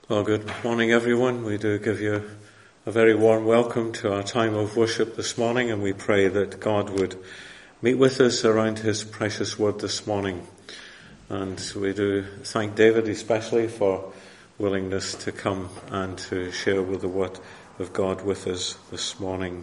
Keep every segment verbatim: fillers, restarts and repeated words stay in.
Well, good morning, everyone. We do give you a very warm welcome to our time of worship this morning, and we pray that God would meet with us around his precious word this morning. And we do thank David especially for willingness to come and to share with the word of God with us this morning.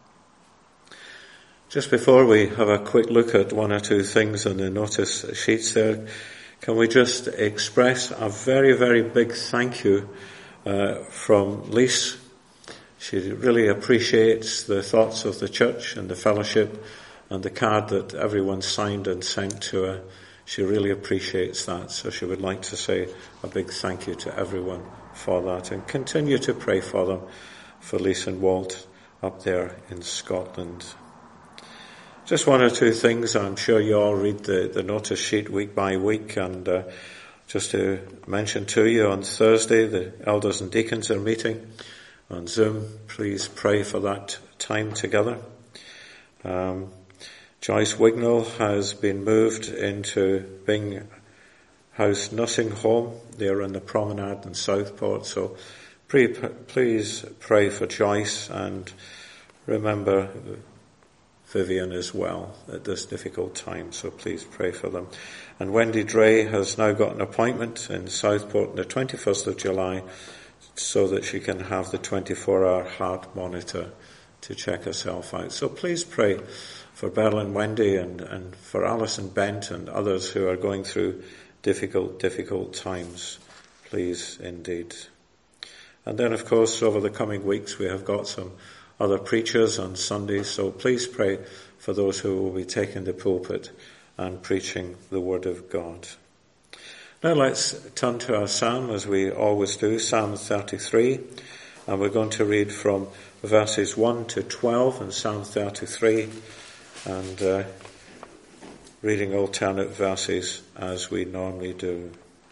Just before we have a quick look at one or two things on the notice sheets there, can we just express a very, very big thank you uh, from Lise. She really appreciates the thoughts of the church and the fellowship and the card that everyone signed and sent to her. She really appreciates that. So she would like to say a big thank you to everyone for that, and continue to pray for them, for Lise and Walt up there in Scotland. Just one or two things. I'm sure you all read the, the notice sheet week by week, and uh, just to mention to you, on Thursday the elders and deacons are meeting on Zoom. Please pray for that time together. Um, Joyce Wignall has been moved into Bing House Nursing Home there in the Promenade in Southport, so pre- please pray for Joyce, and remember Vivian as well at this difficult time, so please pray for them. And Wendy Dre has now got an appointment in Southport on the twenty-first of July so that she can have the twenty-four hour heart monitor to check herself out. So please pray for Beryl and Wendy, and, and for Alison Bent and others who are going through difficult, difficult times. Please indeed. And then, of course, over the coming weeks we have got some other preachers on Sundays, so please pray for those who will be taking the pulpit and preaching the Word of God. Now let's turn to our psalm, as we always do, Psalm thirty-three, and we're going to read from verses one to twelve in Psalm thirty-three, and uh, reading alternate verses as we normally do.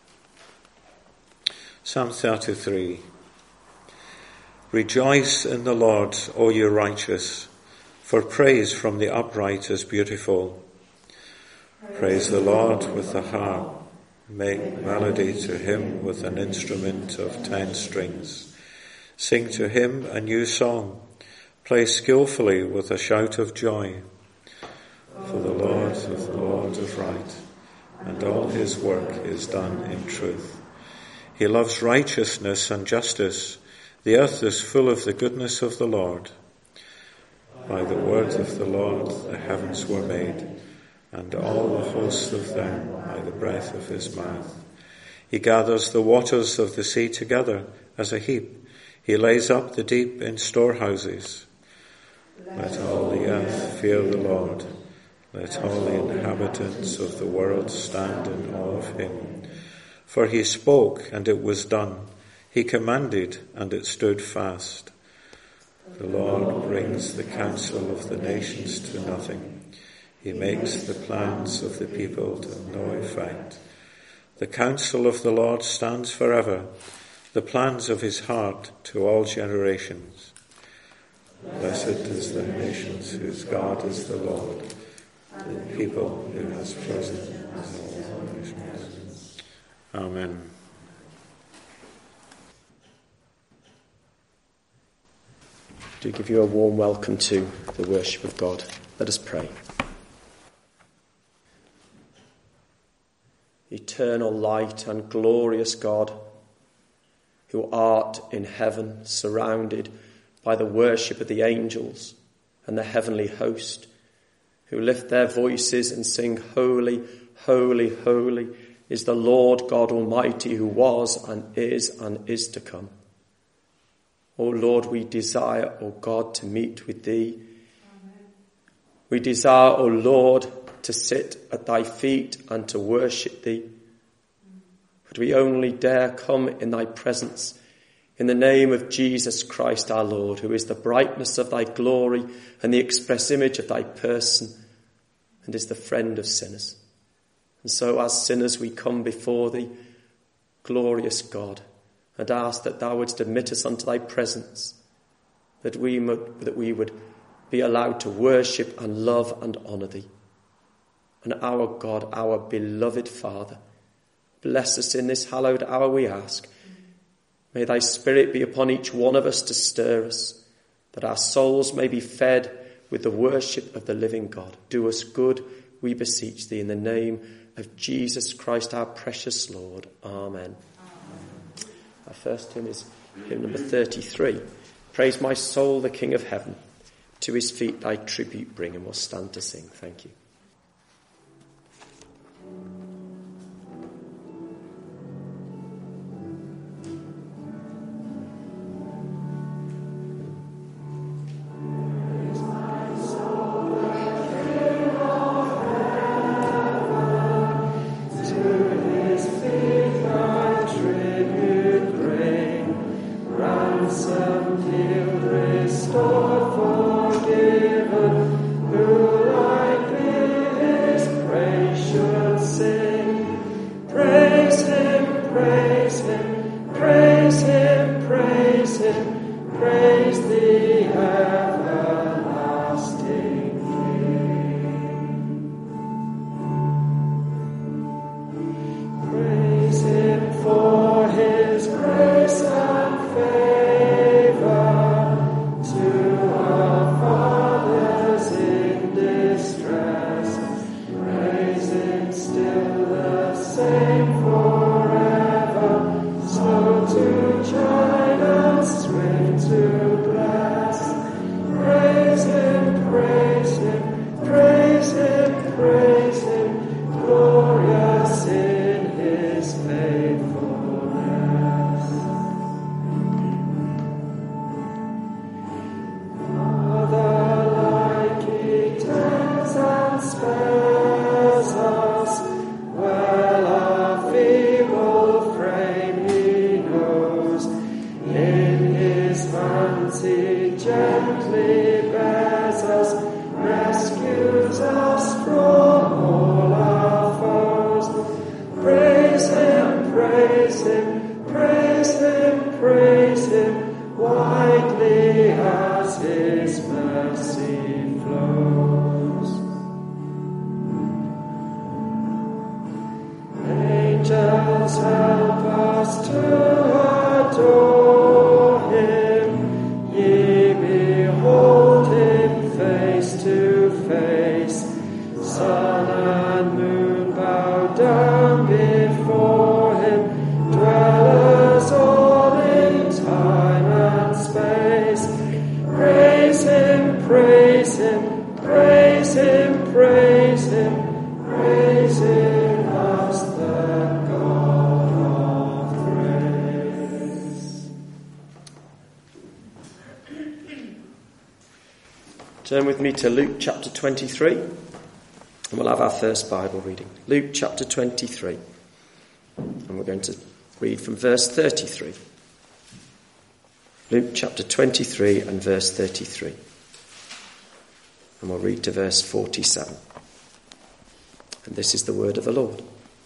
Psalm thirty-three. Rejoice in the Lord, O you righteous, for praise from the upright is beautiful. Praise the Lord with the harp. Make melody to him with an instrument of ten strings. Sing to him a new song. Play skillfully with a shout of joy. For the Lord is the Lord is right, and all his work is done in truth. He loves righteousness and justice. The earth is full of the goodness of the Lord. By the word of the Lord the heavens were made, and all the hosts of them by the breath of his mouth. He gathers the waters of the sea together as a heap. He lays up the deep in storehouses. Let all the earth fear the Lord. Let all the inhabitants of the world stand in awe of him. For he spoke, and it was done. He commanded, and it stood fast. The Lord brings the counsel of the nations to nothing. He makes the plans of the people to no effect. The counsel of the Lord stands forever, the plans of his heart to all generations. Blessed is the nations whose God is the Lord, the people who has chosen as all nations. Amen. Do give you a warm welcome to the worship of God. Let us pray. Eternal light and glorious God, who art in heaven, surrounded by the worship of the angels and the heavenly host, who lift their voices and sing, Holy, holy, holy is the Lord God Almighty, who was and is and is to come. O Lord, we desire, O God, to meet with thee. Amen. We desire, O Lord, to sit at thy feet and to worship thee. But we only dare come in thy presence in the name of Jesus Christ our Lord, who is the brightness of thy glory and the express image of thy person, and is the friend of sinners. And so as sinners we come before thee, glorious God, and ask that thou wouldst admit us unto thy presence, that we, would, that we would be allowed to worship and love and honour thee. And our God, our beloved Father, bless us in this hallowed hour, we ask. May thy Spirit be upon each one of us to stir us, that our souls may be fed with the worship of the living God. Do us good, we beseech thee, in the name of Jesus Christ, our precious Lord. Amen. Amen. Our first hymn is hymn number thirty-three. Praise my soul, the King of heaven. To his feet thy tribute bring, and we'll stand to sing. Thank you. Turn with me to Luke chapter twenty-three, and we'll have our first Bible reading. Luke chapter twenty-three, and we're going to read from verse thirty-three. Luke chapter twenty-three and verse thirty-three. And we'll read to verse forty-seven. And this is the word of the Lord.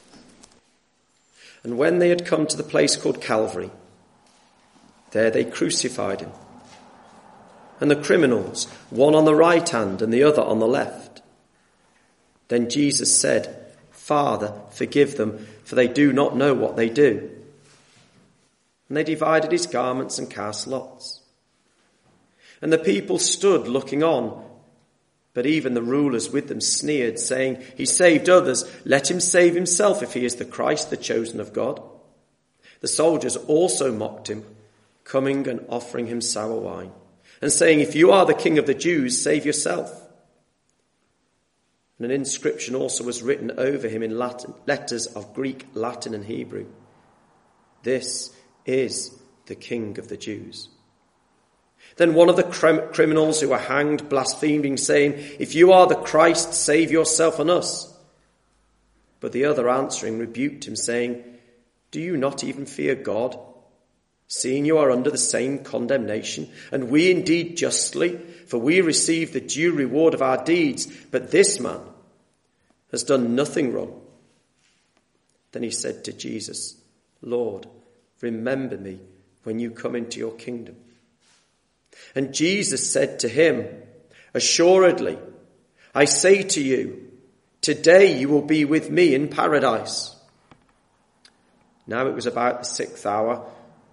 And when they had come to the place called Calvary, there they crucified him, and the criminals, one on the right hand and the other on the left. Then Jesus said, Father, forgive them, for they do not know what they do. And they divided his garments and cast lots. And the people stood looking on, but even the rulers with them sneered, saying, He saved others, let him save himself if he is the Christ, the chosen of God. The soldiers also mocked him, coming and offering him sour wine, and saying, If you are the King of the Jews, save yourself. And an inscription also was written over him in Latin, letters of Greek, Latin, and Hebrew. This is the King of the Jews. Then one of the crim- criminals who were hanged blasphemed, saying, If you are the Christ, save yourself and us. But the other answering rebuked him, saying, Do you not even fear God, seeing you are under the same condemnation? And we indeed justly, for we receive the due reward of our deeds, but this man has done nothing wrong. Then he said to Jesus, Lord, remember me when you come into your kingdom. And Jesus said to him, Assuredly, I say to you, today you will be with me in paradise. Now it was about the sixth hour,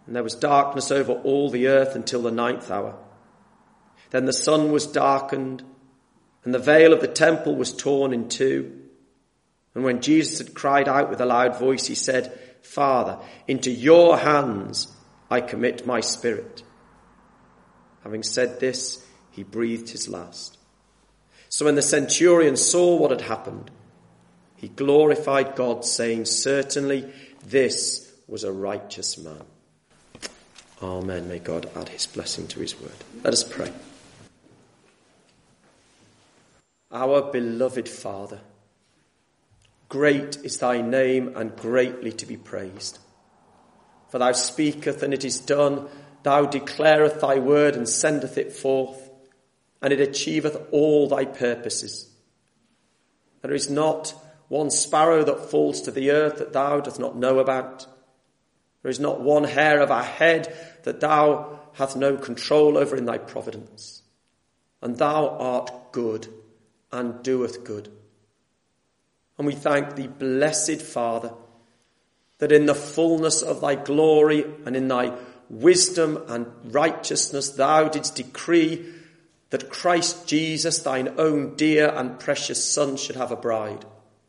And there was darkness over all the earth until the ninth hour. Then the sun was darkened, and the veil of the temple was torn in two. And when Jesus had cried out with a loud voice, he said, Father, into your hands I commit my spirit. Having said this, he breathed his last. So when the centurion saw what had happened, he glorified God, saying, certainly this was a righteous man. Amen. May God add his blessing to his word. Let us pray. Our beloved Father, great is thy name and greatly to be praised. For thou speakest and it is done, thou declareth thy word and sendeth it forth, and it achieveth all thy purposes. There is not one sparrow that falls to the earth that thou dost not know about. There is not one hair of our head that thou hast no control over in thy providence. And thou art good and doeth good. And we thank thee, blessed Father, that in the fullness of thy glory and in thy wisdom and righteousness thou didst decree that Christ Jesus, thine own dear and precious Son, should have a bride.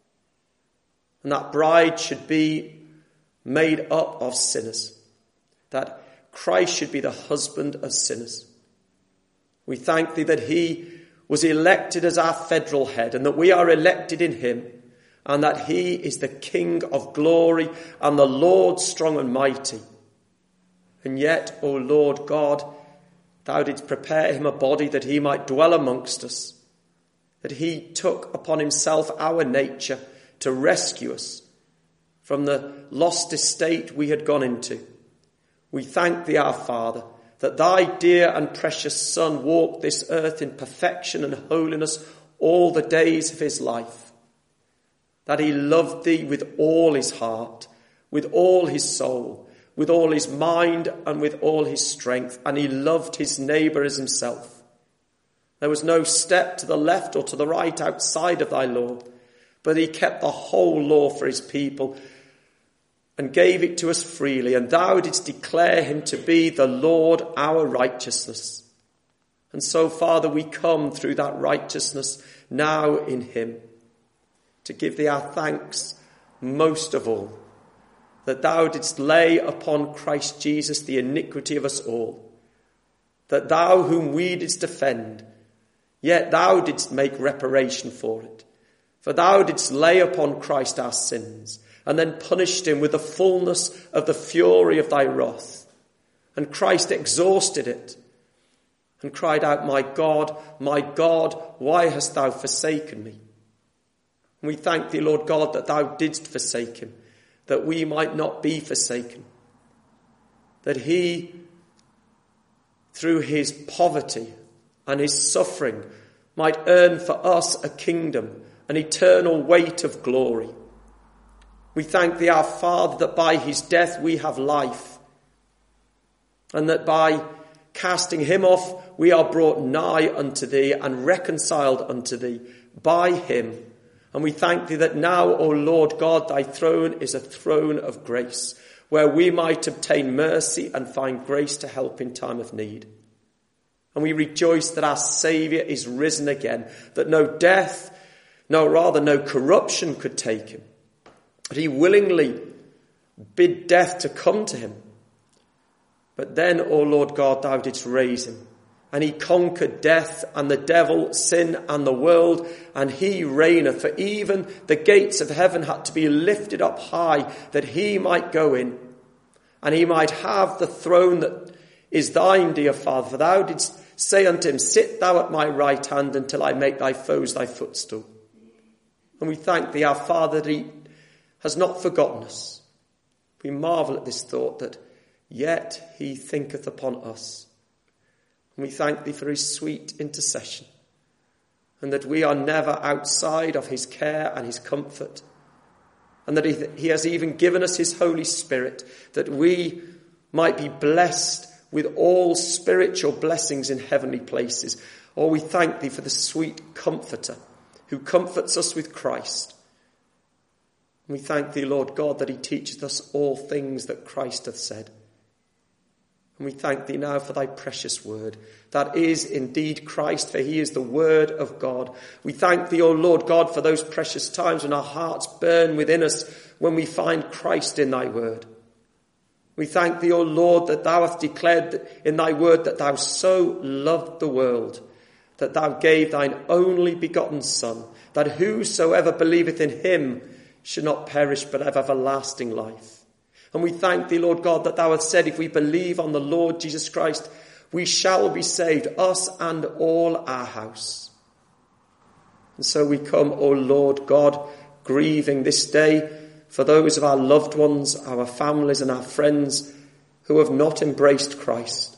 And that bride should be made up of sinners, that Christ should be the husband of sinners. We thank thee that he was elected as our federal head and that we are elected in him, and that he is the King of glory and the Lord strong and mighty. And yet, O Lord God, thou didst prepare him a body that he might dwell amongst us, that he took upon himself our nature to rescue us from the lost estate we had gone into. We thank thee, our Father, that thy dear and precious Son walked this earth in perfection and holiness all the days of his life, that he loved thee with all his heart, with all his soul, with all his mind and with all his strength, and he loved his neighbour as himself. There was no step to the left or to the right outside of thy law, but he kept the whole law for his people and gave it to us freely, and thou didst declare him to be the Lord our righteousness. And so, Father, we come through that righteousness now in him to give thee our thanks most of all, that thou didst lay upon Christ Jesus the iniquity of us all, that thou whom we didst offend, yet thou didst make reparation for it. For thou didst lay upon Christ our sins, and then punished him with the fullness of the fury of thy wrath. And Christ exhausted it, and cried out, My God, my God, why hast thou forsaken me? And we thank thee, Lord God, that thou didst forsake him, that we might not be forsaken. That he, through his poverty and his suffering, might earn for us a kingdom, an eternal weight of glory. We thank thee, our Father, that by his death we have life, and that by casting him off we are brought nigh unto thee and reconciled unto thee by him. And we thank thee that now, O Lord God, thy throne is a throne of grace, where we might obtain mercy and find grace to help in time of need. And we rejoice that our Saviour is risen again, that no death, no, rather no corruption could take him. But he willingly bid death to come to him. But then, O Lord God, thou didst raise him, and he conquered death and the devil, sin and the world, and he reigneth. For even the gates of heaven had to be lifted up high, that he might go in, and he might have the throne that is thine, dear Father. For thou didst say unto him, Sit thou at my right hand until I make thy foes thy footstool. And we thank thee, our Father, that he has not forgotten us. We marvel at this thought that yet he thinketh upon us. And we thank thee for his sweet intercession, and that we are never outside of his care and his comfort, and that he, he has even given us his Holy Spirit, that we might be blessed with all spiritual blessings in heavenly places. Oh, we thank thee for the sweet Comforter who comforts us with Christ. We thank thee, Lord God, that he teacheth us all things that Christ hath said. And we thank thee now for thy precious word. That is indeed Christ, for he is the word of God. We thank thee, O Lord God, for those precious times when our hearts burn within us when we find Christ in thy word. We thank thee, O Lord, that thou hast declared in thy word that thou so loved the world, that thou gave thine only begotten Son, that whosoever believeth in him should not perish but have everlasting life. And we thank thee, Lord God, that thou hast said if we believe on the Lord Jesus Christ, we shall be saved, us and all our house. And so we come, O Lord God, grieving this day for those of our loved ones, our families and our friends who have not embraced Christ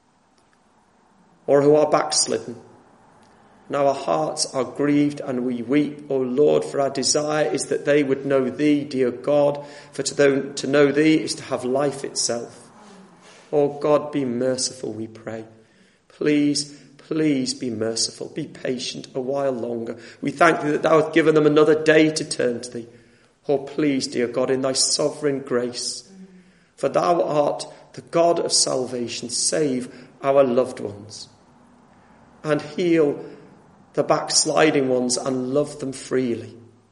or who are backslidden. Now our hearts are grieved and we weep, O Lord, for our desire is that they would know thee, dear God, for to, to know thee is to have life itself. O God, be merciful, we pray. Please, please be merciful. Be patient a while longer. We thank thee that thou hast given them another day to turn to thee. Oh, please, dear God, in thy sovereign grace, for thou art the God of salvation, save our loved ones and heal the backsliding ones and love them freely.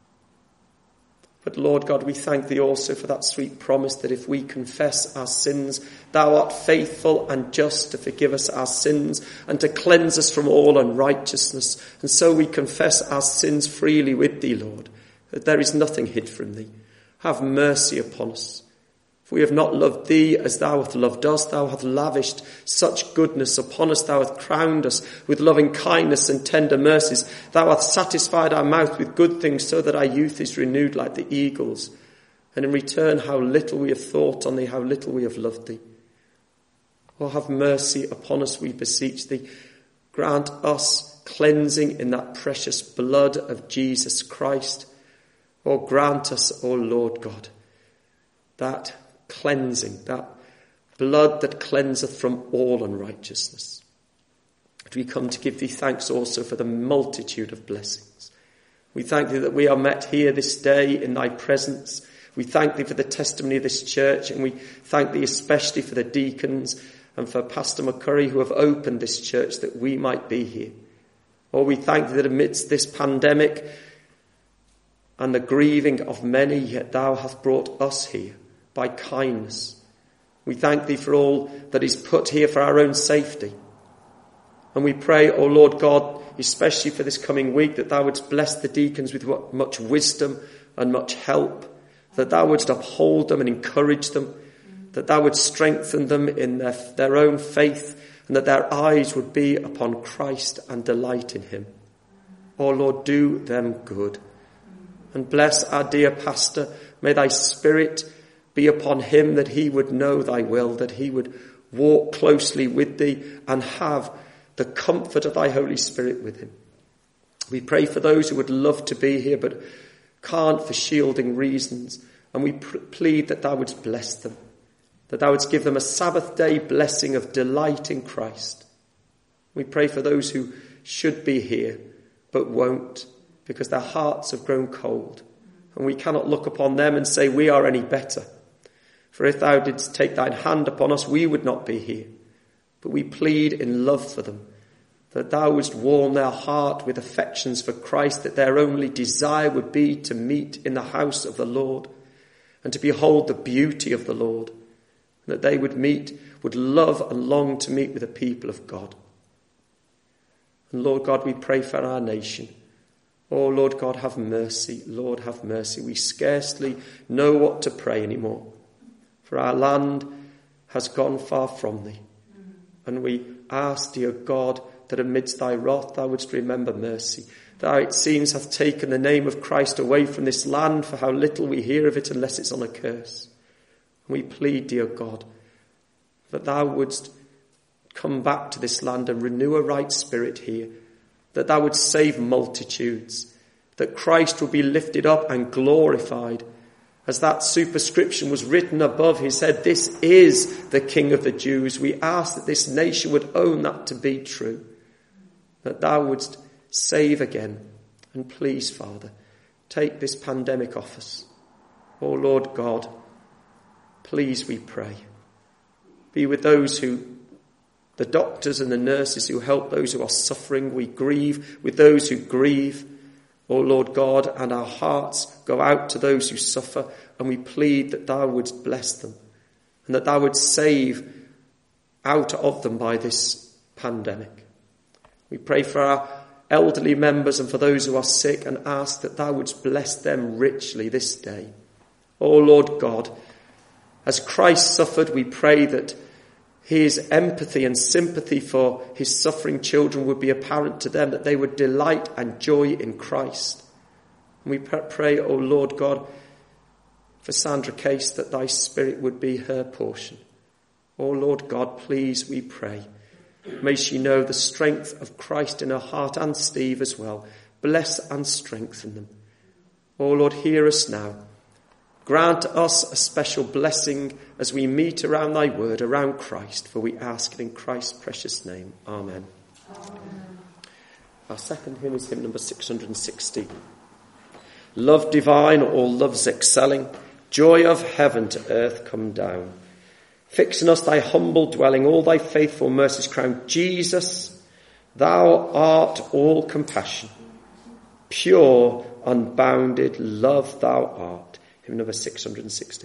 But Lord God, we thank thee also for that sweet promise that if we confess our sins, thou art faithful and just to forgive us our sins and to cleanse us from all unrighteousness. And so we confess our sins freely with thee, Lord, that there is nothing hid from thee. Have mercy upon us. We have not loved thee as thou hast loved us. Thou hast lavished such goodness upon us. Thou hast crowned us with loving kindness and tender mercies. Thou hast satisfied our mouth with good things so that our youth is renewed like the eagles. And in return, how little we have thought on thee, how little we have loved thee. Oh, have mercy upon us, we beseech thee. Grant us cleansing in that precious blood of Jesus Christ. Oh, grant us, O Lord God, that cleansing, that blood that cleanseth from all unrighteousness. And we come to give thee thanks also for the multitude of blessings. We thank thee that we are met here this day in thy presence. We thank thee for the testimony of this church, and we thank thee especially for the deacons and for Pastor McCurry who have opened this church that we might be here. Oh, we thank thee that amidst this pandemic and the grieving of many, yet thou hast brought us here by kindness. We thank thee for all that is put here for our own safety. And we pray, O Lord God, especially for this coming week, that thou wouldst bless the deacons with much wisdom and much help, that thou wouldst uphold them and encourage them, that thou wouldst strengthen them in their, their own faith, and that their eyes would be upon Christ and delight in him. O Lord, do them good. And bless our dear pastor. May thy spirit be upon him, that he would know thy will, that he would walk closely with thee and have the comfort of thy Holy Spirit with him. We pray for those who would love to be here but can't for shielding reasons, and we pr- plead that thou wouldst bless them, that thou wouldst give them a Sabbath day blessing of delight in Christ. We pray for those who should be here but won't, because their hearts have grown cold, and we cannot look upon them and say we are any better. For if thou didst take thine hand upon us, we would not be here. But we plead in love for them, that thou wouldst warm their heart with affections for Christ, that their only desire would be to meet in the house of the Lord and to behold the beauty of the Lord, and that they would meet, would love and long to meet with the people of God. And Lord God, we pray for our nation. Oh, Lord God, have mercy. Lord, have mercy. We scarcely know what to pray anymore. For our land has gone far from thee. And we ask, dear God, that amidst thy wrath thou wouldst remember mercy. Thou, it seems, hath taken the name of Christ away from this land, for how little we hear of it unless it's on a curse. And we plead, dear God, that thou wouldst come back to this land and renew a right spirit here, that thou wouldst save multitudes, that Christ will be lifted up and glorified. As that superscription was written above his head, this is the King of the Jews. We ask that this nation would own that to be true, that thou wouldst save again. And please, Father, take this pandemic off us. Oh, Lord God, please, we pray. Be with those who, the doctors and the nurses who help those who are suffering. We grieve with those who grieve, O Lord God, and our hearts go out to those who suffer, and we plead that thou wouldst bless them and that thou wouldst save out of them by this pandemic. We pray for our elderly members and for those who are sick and ask that thou wouldst bless them richly this day. O Lord God, as Christ suffered, we pray that his empathy and sympathy for his suffering children would be apparent to them, that they would delight and joy in Christ. And we pray, O Lord God, for Sandra Case, that thy Spirit would be her portion. O Lord God, please, we pray, may she know the strength of Christ in her heart, and Steve as well. Bless and strengthen them. O Lord, hear us now. Grant us a special blessing as we meet around thy word, around Christ, for we ask it in Christ's precious name. Amen. Amen. Our second hymn is hymn number six hundred sixty. Love divine, all loves excelling, joy of heaven to earth come down. Fix in us thy humble dwelling, all thy faithful mercies crown. Jesus, thou art all compassion, pure, unbounded love thou art. Hymn number six hundred sixty.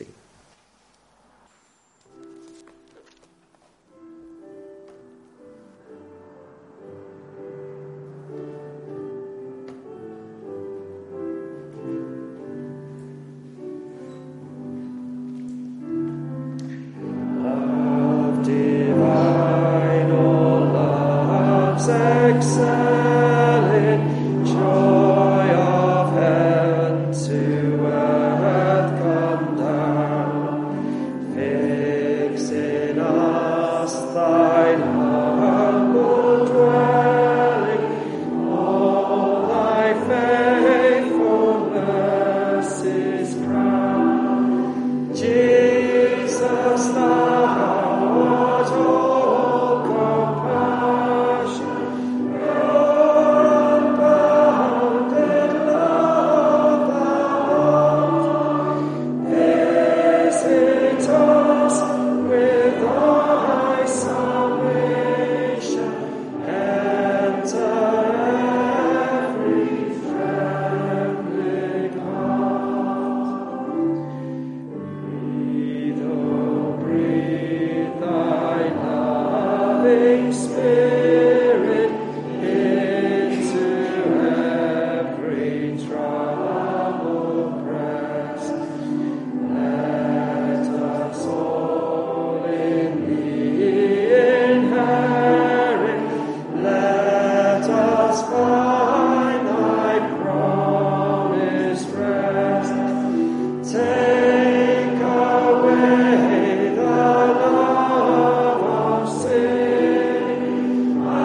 Take away the love of sin.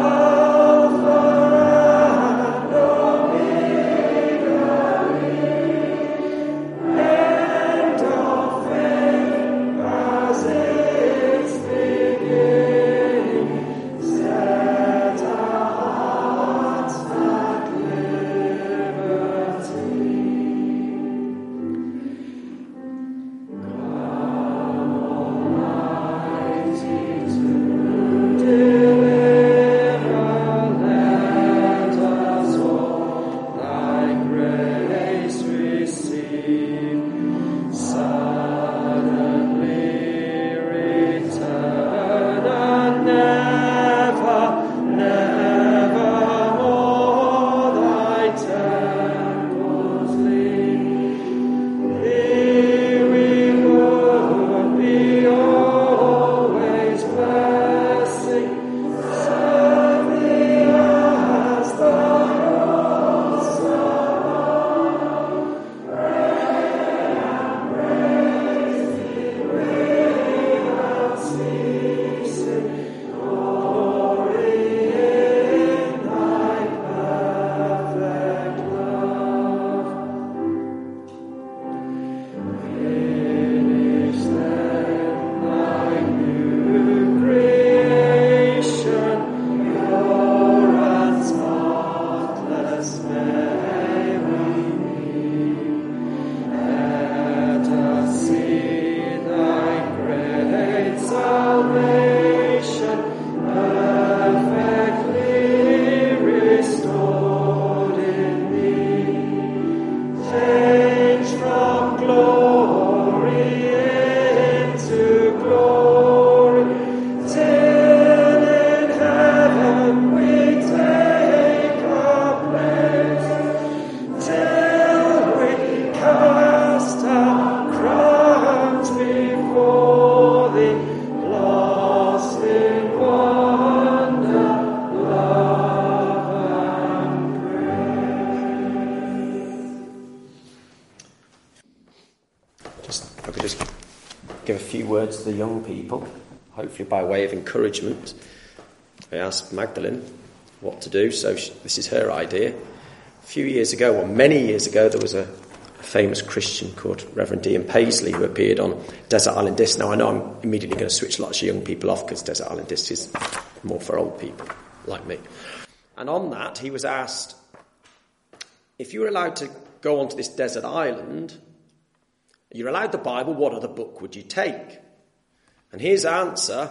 words to the young people, hopefully by way of encouragement. I asked Magdalene what to do, so she, this is her idea. A few years ago, or many years ago, there was a, a famous Christian called Reverend Ian Paisley who appeared on Desert Island Disc. Now, I know I'm immediately going to switch lots of young people off because Desert Island Disc is more for old people like me. And on that, he was asked, if you were allowed to go onto this desert island, you're allowed the Bible, what other book would you take? And his answer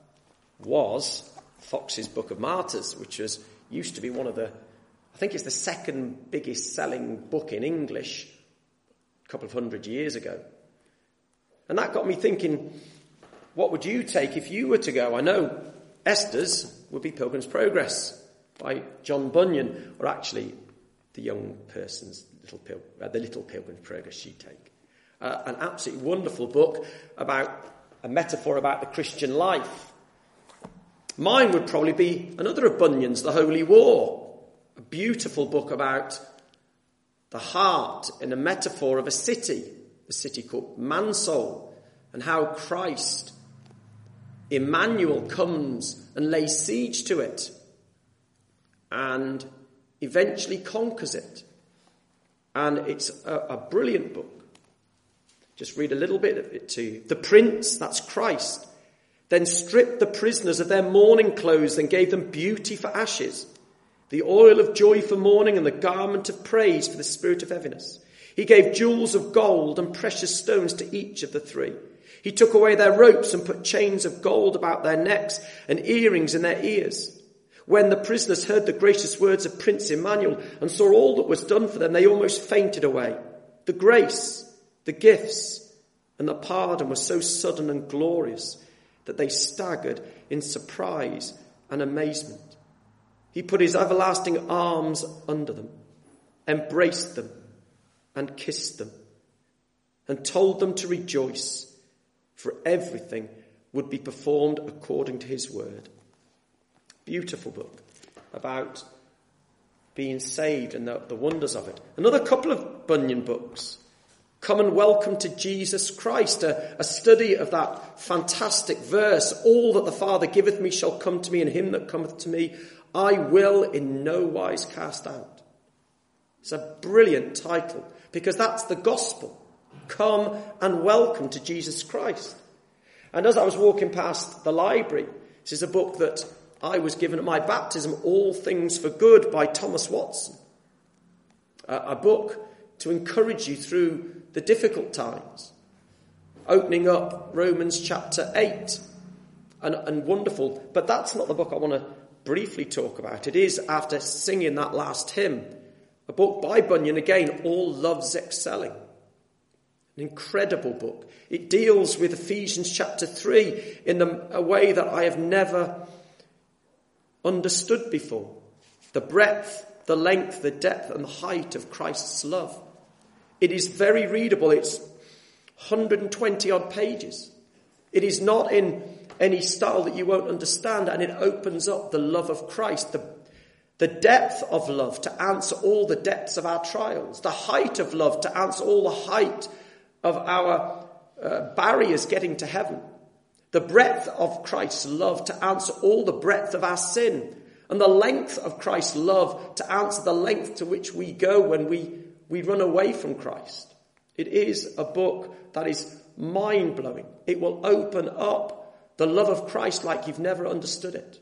was Fox's Book of Martyrs, which was used to be one of the, I think it's the second biggest selling book in English a couple of hundred years ago. And that got me thinking, what would you take if you were to go? I know Esther's would be Pilgrim's Progress by John Bunyan, or actually the young person's little Pil- uh, the little Pilgrim's Progress she'd take. Uh, an absolutely wonderful book about a metaphor about the Christian life. Mine would probably be another of Bunyan's, The Holy War, a beautiful book about the heart in a metaphor of a city, a city called Mansoul, and how Christ, Emmanuel, comes and lays siege to it and eventually conquers it. And it's a, a brilliant book. Just read a little bit of it to you. The prince, that's Christ, then stripped the prisoners of their mourning clothes and gave them beauty for ashes, the oil of joy for mourning and the garment of praise for the spirit of heaviness. He gave jewels of gold and precious stones to each of the three. He took away their ropes and put chains of gold about their necks and earrings in their ears. When the prisoners heard the gracious words of Prince Emmanuel and saw all that was done for them, they almost fainted away. The grace, the gifts, and the pardon were so sudden and glorious that they staggered in surprise and amazement. He put his everlasting arms under them, embraced them, and kissed them, and told them to rejoice, for everything would be performed according to his word. Beautiful book about being saved and the, the wonders of it. Another couple of Bunyan books. Come and Welcome to Jesus Christ, a, a study of that fantastic verse, all that the Father giveth me shall come to me, and him that cometh to me I will in no wise cast out. It's a brilliant title, because that's the gospel. Come and welcome to Jesus Christ. And as I was walking past the library, this is a book that I was given at my baptism, All Things for Good by Thomas Watson. A, a book to encourage you through the difficult times. Opening up Romans chapter eight. And, and wonderful. But that's not the book I want to briefly talk about. It is, after singing that last hymn, a book by Bunyan, again, All Love's Excelling. An incredible book. It deals with Ephesians chapter three in the, a way that I have never understood before. The breadth, the length, the depth and the height of Christ's love. It is very readable. It's one hundred twenty odd pages. It is not in any style that you won't understand, and it opens up the love of Christ, the, the depth of love to answer all the depths of our trials, the height of love to answer all the height of our uh, barriers getting to heaven, the breadth of Christ's love to answer all the breadth of our sin, and the length of Christ's love to answer the length to which we go when we, we run away from Christ. It is a book that is mind-blowing. It will open up the love of Christ like you've never understood it.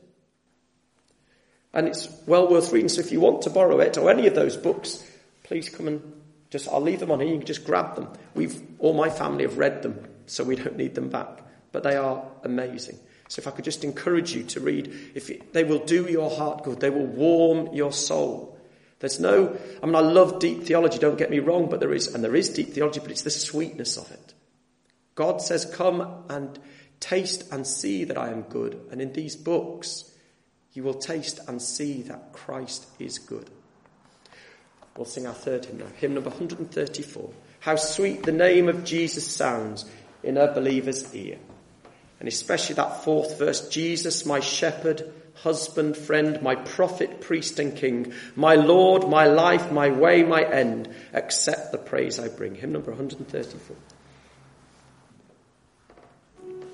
And it's well worth reading. So if you want to borrow it or any of those books, please come and just, I'll leave them on here. You can just grab them. We've, all my family have read them, so we don't need them back. But they are amazing. So if I could just encourage you to read, if it, they will do your heart good. They will warm your soul. There's no, I mean, I love deep theology, don't get me wrong, but there is, and there is deep theology, but it's the sweetness of it. God says, come and taste and see that I am good. And in these books, you will taste and see that Christ is good. We'll sing our third hymn now. Hymn number one hundred thirty-four. How sweet the name of Jesus sounds in a believer's ear. And especially that fourth verse, Jesus, my shepherd, husband, friend, my prophet, priest and king, my Lord, my life, my way, my end, accept the praise I bring. Hymn number one hundred thirty-four.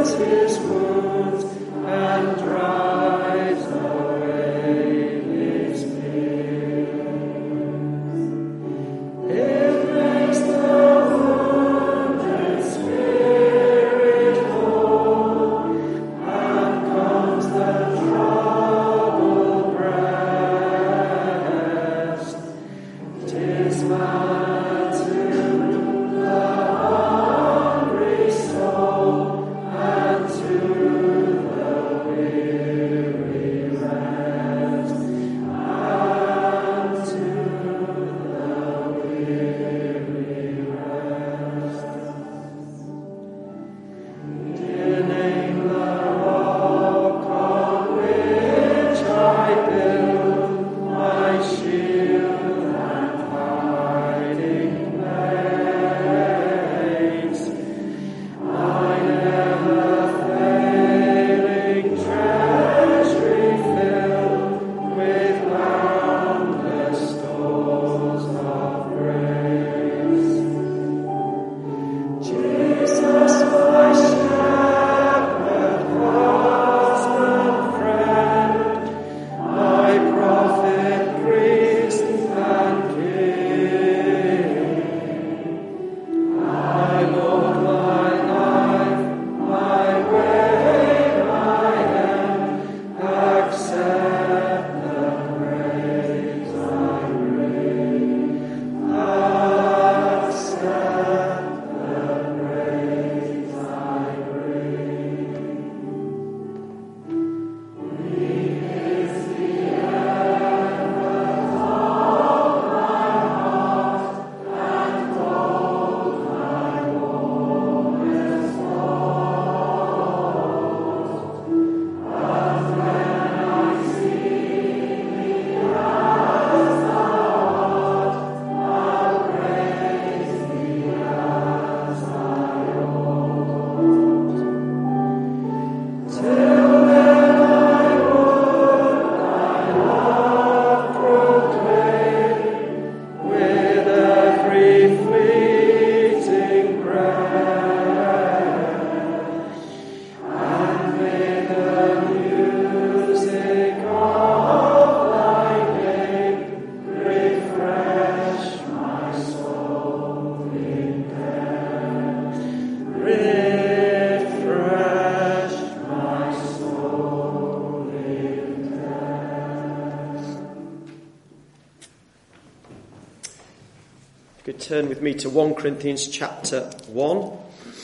Turn with me to First Corinthians chapter one.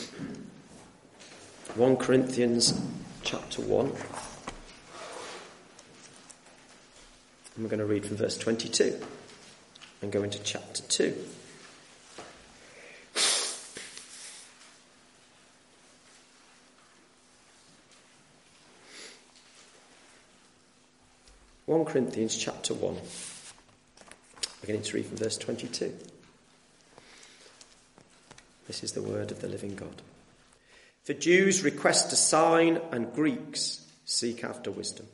First Corinthians chapter one. And we're going to read from verse twenty-two and go into chapter two. First Corinthians chapter one. Beginning to read from verse twenty-two. This is the word of the living God. For Jews request a sign, and Greeks seek after wisdom.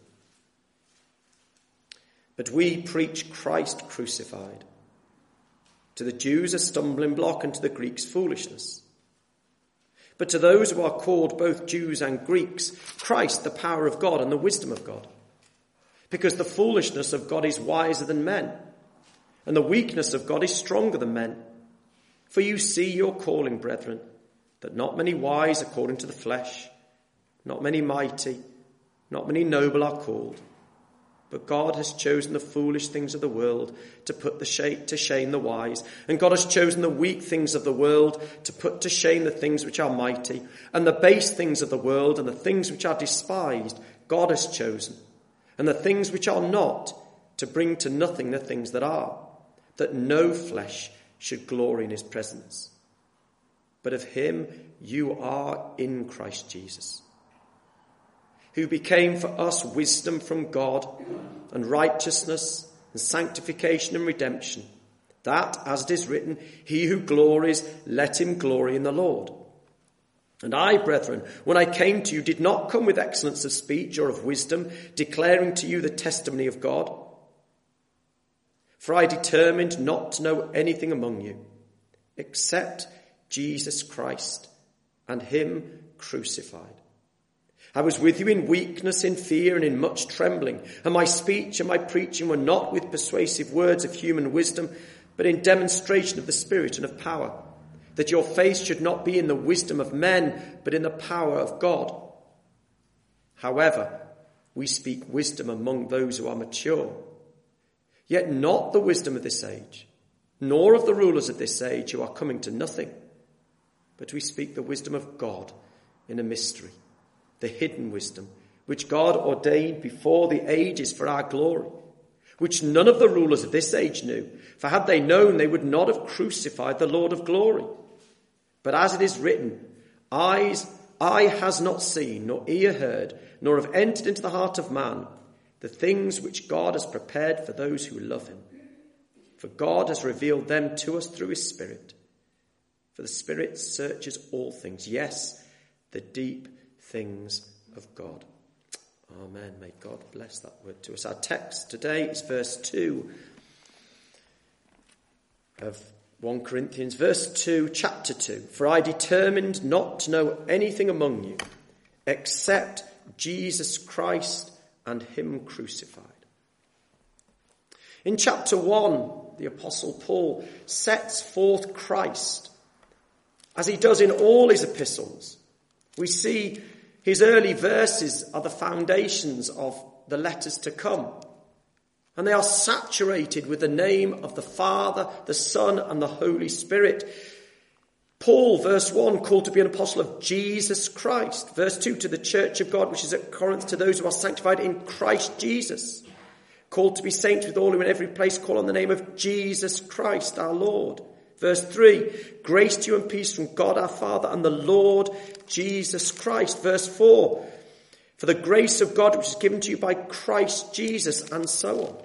But we preach Christ crucified. To the Jews a stumbling block, and to the Greeks foolishness. But to those who are called both Jews and Greeks, Christ the power of God and the wisdom of God. Because the foolishness of God is wiser than men, and the weakness of God is stronger than men. For you see your calling, brethren, that not many wise according to the flesh, not many mighty, not many noble are called. But God has chosen the foolish things of the world to put the shame, to shame the wise. And God has chosen the weak things of the world to put to shame the things which are mighty. And the base things of the world and the things which are despised, God has chosen. And the things which are not, to bring to nothing the things that are, that no flesh should glory in his presence. But of him you are in Christ Jesus, who became for us wisdom from God, and righteousness and sanctification and redemption, that, as it is written, he who glories, let him glory in the Lord. And I, brethren, when I came to you, did not come with excellence of speech or of wisdom, declaring to you the testimony of God. For I determined not to know anything among you, except Jesus Christ and him crucified. I was with you in weakness, in fear, and in much trembling. And my speech and my preaching were not with persuasive words of human wisdom, but in demonstration of the Spirit and of power, that your faith should not be in the wisdom of men, but in the power of God. However, we speak wisdom among those who are mature, yet not the wisdom of this age, nor of the rulers of this age who are coming to nothing, but we speak the wisdom of God in a mystery, the hidden wisdom, which God ordained before the ages for our glory, which none of the rulers of this age knew. For had they known, they would not have crucified the Lord of glory. But as it is written, eyes, eye has not seen, nor ear heard, nor have entered into the heart of man the things which God has prepared for those who love him. For God has revealed them to us through his Spirit. For the Spirit searches all things, yes, the deep things of God. Amen. May God bless that word to us. Our text today is verse two of First Corinthians, verse two, chapter two. For I determined not to know anything among you except Jesus Christ and him crucified. In chapter one, the Apostle Paul sets forth Christ, as he does in all his epistles. We see his early verses are the foundations of the letters to come. And they are saturated with the name of the Father, the Son, and the Holy Spirit. Paul, verse one, called to be an apostle of Jesus Christ. Verse two, to the church of God, which is at Corinth, to those who are sanctified in Christ Jesus. Called to be saints with all who in every place call on the name of Jesus Christ, our Lord. Verse three, grace to you and peace from God our Father and the Lord Jesus Christ. Verse four, for the grace of God which is given to you by Christ Jesus, and so on.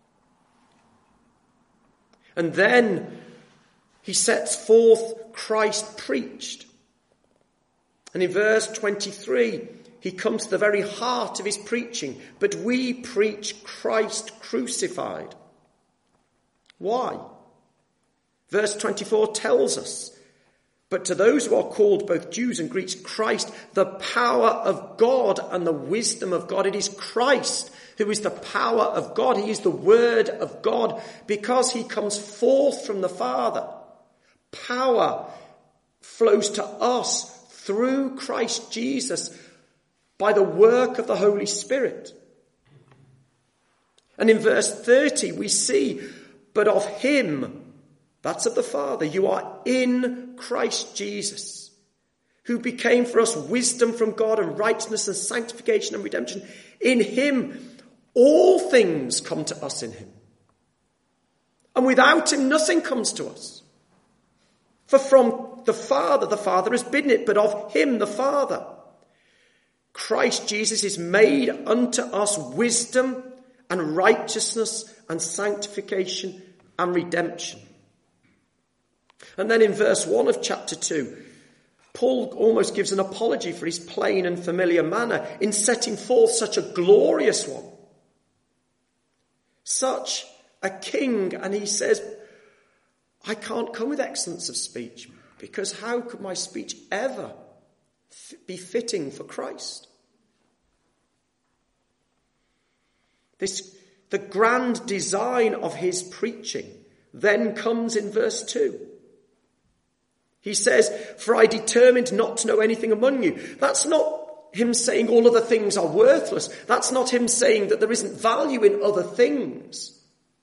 And then he sets forth Christ preached. And in verse twenty-three, he comes to the very heart of his preaching. But we preach Christ crucified. Why? Verse twenty-four tells us, but to those who are called, both Jews and Greeks, Christ, the power of God and the wisdom of God. It is Christ who is the power of God. He is the word of God because he comes forth from the Father. Power flows to us through Christ Jesus by the work of the Holy Spirit. And in verse thirty we see, but of him, that's of the Father, you are in Christ Jesus, who became for us wisdom from God and righteousness and sanctification and redemption. In him, all things come to us in him. And without him, nothing comes to us. For from the Father, the Father has bidden it, but of him, the Father. Christ Jesus is made unto us wisdom and righteousness and sanctification and redemption. And then in verse one of chapter two, Paul almost gives an apology for his plain and familiar manner in setting forth such a glorious one. Such a king, and he says, I can't come with excellence of speech, because how could my speech ever f- be fitting for Christ? This, the grand design of his preaching then comes in verse two. He says, for I determined not to know anything among you. That's not him saying all other things are worthless. That's not him saying that there isn't value in other things.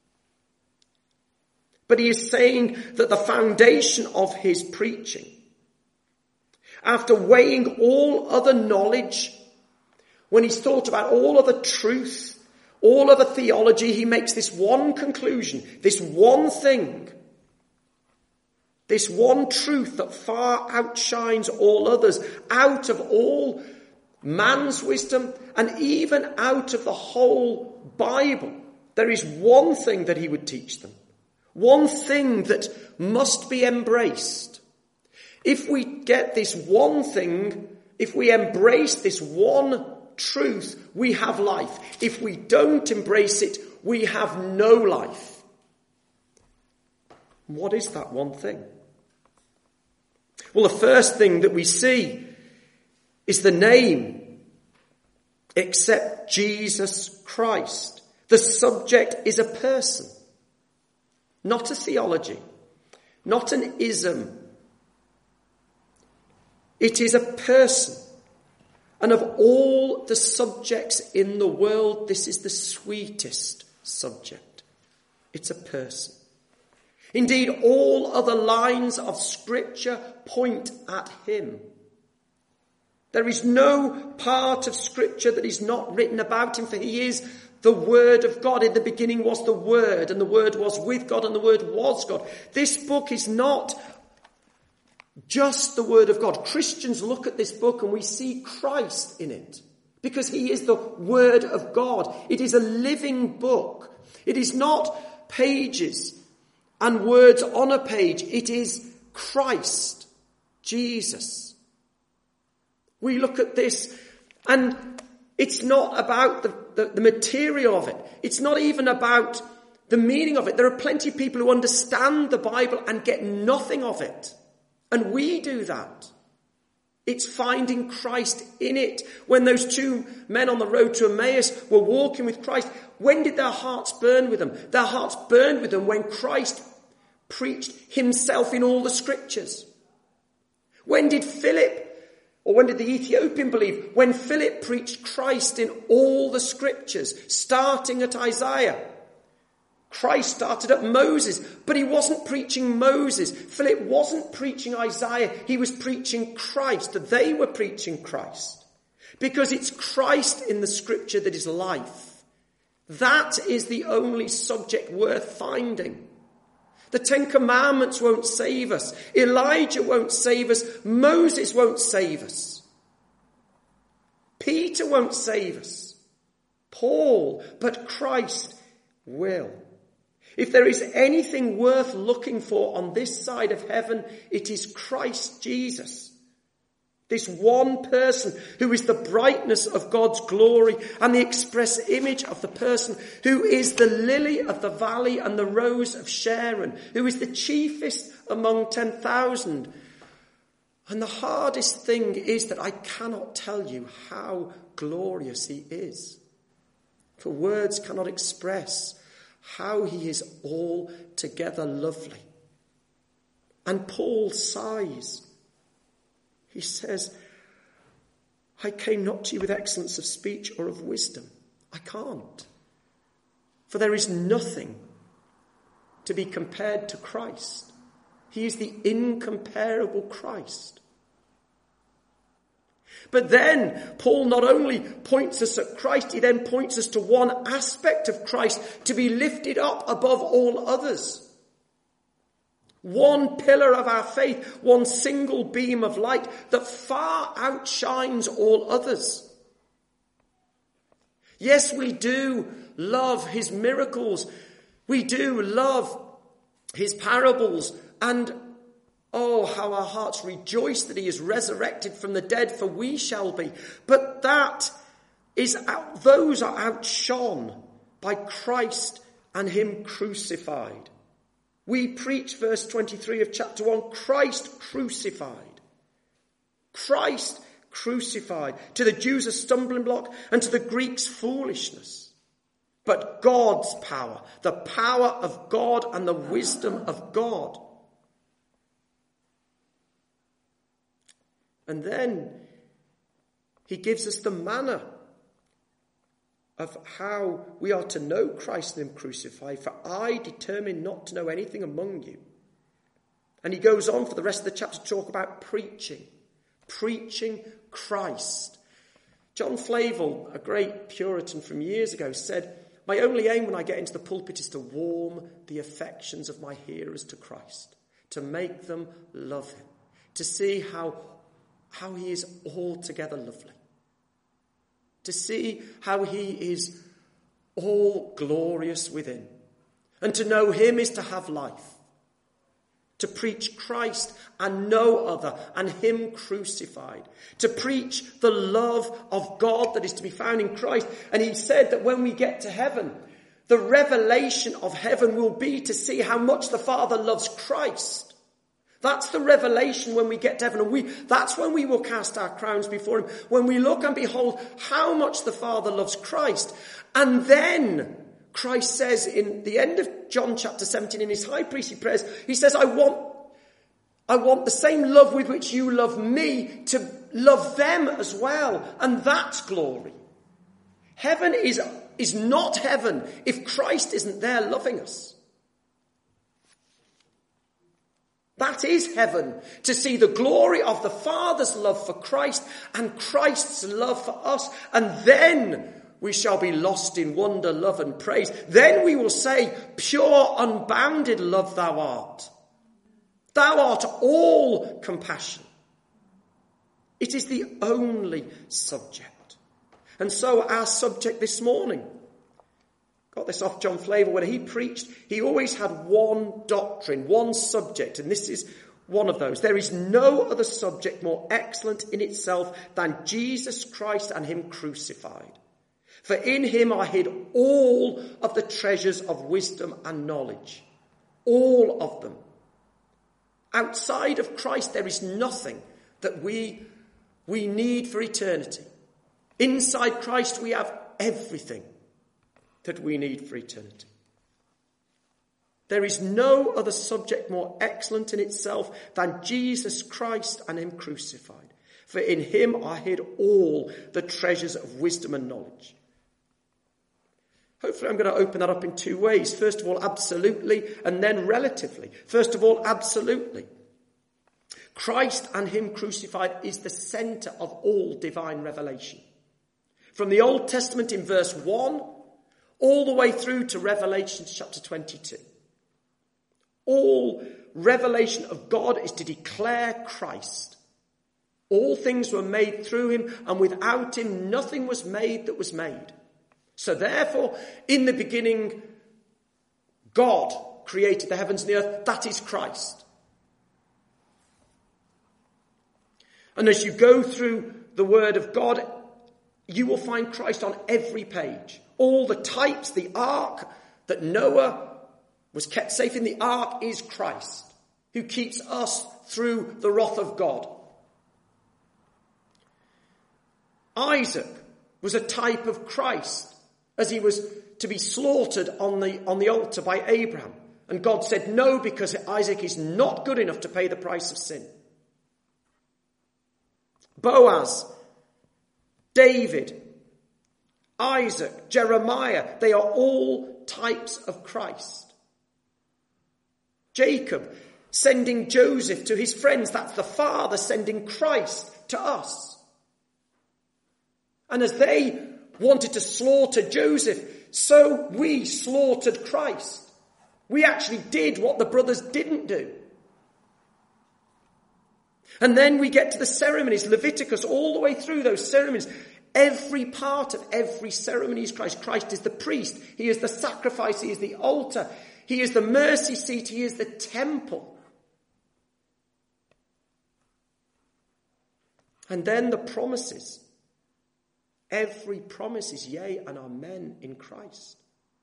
But he is saying that the foundation of his preaching, after weighing all other knowledge, when he's thought about all other truth, all other theology, he makes this one conclusion, this one thing, this one truth that far outshines all others, out of all man's wisdom and even out of the whole Bible. There is one thing that he would teach them. One thing that must be embraced. If we get this one thing, if we embrace this one truth, we have life. If we don't embrace it, we have no life. What is that one thing? Well, the first thing that we see is the name except Jesus Christ. The subject is a person, not a theology, not an ism. It is a person. And of all the subjects in the world, this is the sweetest subject. It's a person. Indeed, all other lines of Scripture point at him. There is no part of Scripture that is not written about him, for he is the Word of God. In the beginning was the Word, and the Word was with God, and the Word was God. This book is not just the Word of God. Christians look at this book and we see Christ in it, because he is the Word of God. It is a living book. It is not pages and words on a page. It is Christ, Jesus. We look at this and it's not about the, the, the material of it. It's not even about the meaning of it. There are plenty of people who understand the Bible and get nothing of it. And we do that. It's finding Christ in it. When those two men on the road to Emmaus were walking with Christ, when did their hearts burn with them? Their hearts burned with them when Christ preached himself in all the Scriptures. When did Philip, or when did the Ethiopian believe? When Philip preached Christ in all the Scriptures, starting at Isaiah. Christ started at Moses, but he wasn't preaching Moses. Philip wasn't preaching Isaiah. He was preaching Christ. They were preaching Christ. Because it's Christ in the Scripture that is life. That is the only subject worth finding. The Ten Commandments won't save us. Elijah won't save us. Moses won't save us. Peter won't save us. Paul, but Christ will. If there is anything worth looking for on this side of heaven, it is Christ Jesus. This one person who is the brightness of God's glory and the express image of the person who is the lily of the valley and the rose of Sharon, who is the chiefest among ten thousand. And the hardest thing is that I cannot tell you how glorious he is. For words cannot express how he is altogether lovely. And Paul sighs. He says, I came not to you with excellence of speech or of wisdom. I can't. For there is nothing to be compared to Christ. He is the incomparable Christ. But then Paul not only points us at Christ, he then points us to one aspect of Christ to be lifted up above all others. One pillar of our faith, one single beam of light that far outshines all others. Yes, we do love his miracles. We do love his parables. And oh, how our hearts rejoice that he is resurrected from the dead, for we shall be. But that is out, those are outshone by Christ and him crucified. We preach verse twenty-three of chapter one, Christ crucified. Christ crucified. To the Jews a stumbling block and to the Greeks foolishness. But God's power, the power of God and the wisdom of God. And then he gives us the manner of how we are to know Christ and him crucified. For I determined not to know anything among you. And he goes on for the rest of the chapter to talk about preaching. Preaching Christ. John Flavel, a great Puritan from years ago, said, my only aim when I get into the pulpit is to warm the affections of my hearers to Christ. To make them love him. To see how, how he is altogether lovely. To see how he is all glorious within. And to know him is to have life. To preach Christ and no other, and him crucified. To preach the love of God that is to be found in Christ. And he said that when we get to heaven, the revelation of heaven will be to see how much the Father loves Christ. That's the revelation when we get to heaven. And we, that's when we will cast our crowns before him. When we look and behold how much the Father loves Christ. And then Christ says in the end of John chapter seventeen in his high priestly prayers, he says, I want, I want the same love with which you love me to love them as well. And that's glory. Heaven is, is not heaven if Christ isn't there loving us. That is heaven, to see the glory of the Father's love for Christ and Christ's love for us. And then we shall be lost in wonder, love and praise. Then we will say, pure, unbounded love thou art. Thou art all compassion. It is the only subject. And so our subject this morning, got this off John Flavel, when he preached, he always had one doctrine, one subject, and this is one of those. There is no other subject more excellent in itself than Jesus Christ and him crucified. For in him are hid all of the treasures of wisdom and knowledge. All of them. Outside of Christ, there is nothing that we, we need for eternity. Inside Christ, we have everything that we need for eternity. There is no other subject more excellent in itself than Jesus Christ and him crucified. For in him are hid all the treasures of wisdom and knowledge. Hopefully I'm going to open that up in two ways. First of all, absolutely, and then relatively. First of all, absolutely. Christ and him crucified is the centre of all divine revelation. From the Old Testament in verse one, all the way through to Revelation chapter twenty-two. All revelation of God is to declare Christ. All things were made through him, and without him nothing was made that was made. So therefore, in the beginning, God created the heavens and the earth. That is Christ. And as you go through the word of God, you will find Christ on every page. All the types, the ark that Noah was kept safe in, the ark is Christ, who keeps us through the wrath of God. Isaac was a type of Christ as he was to be slaughtered on the, on the altar by Abraham. And God said no, because Isaac is not good enough to pay the price of sin. Boaz, David, Isaac, Jeremiah, they are all types of Christ. Jacob sending Joseph to his friends, that's the Father sending Christ to us. And as they wanted to slaughter Joseph, so we slaughtered Christ. We actually did what the brothers didn't do. And then we get to the ceremonies, Leviticus, all the way through those ceremonies. Every part of every ceremony is Christ. Christ is the priest. He is the sacrifice. He is the altar. He is the mercy seat. He is the temple. And then the promises. Every promise is yea and amen in Christ.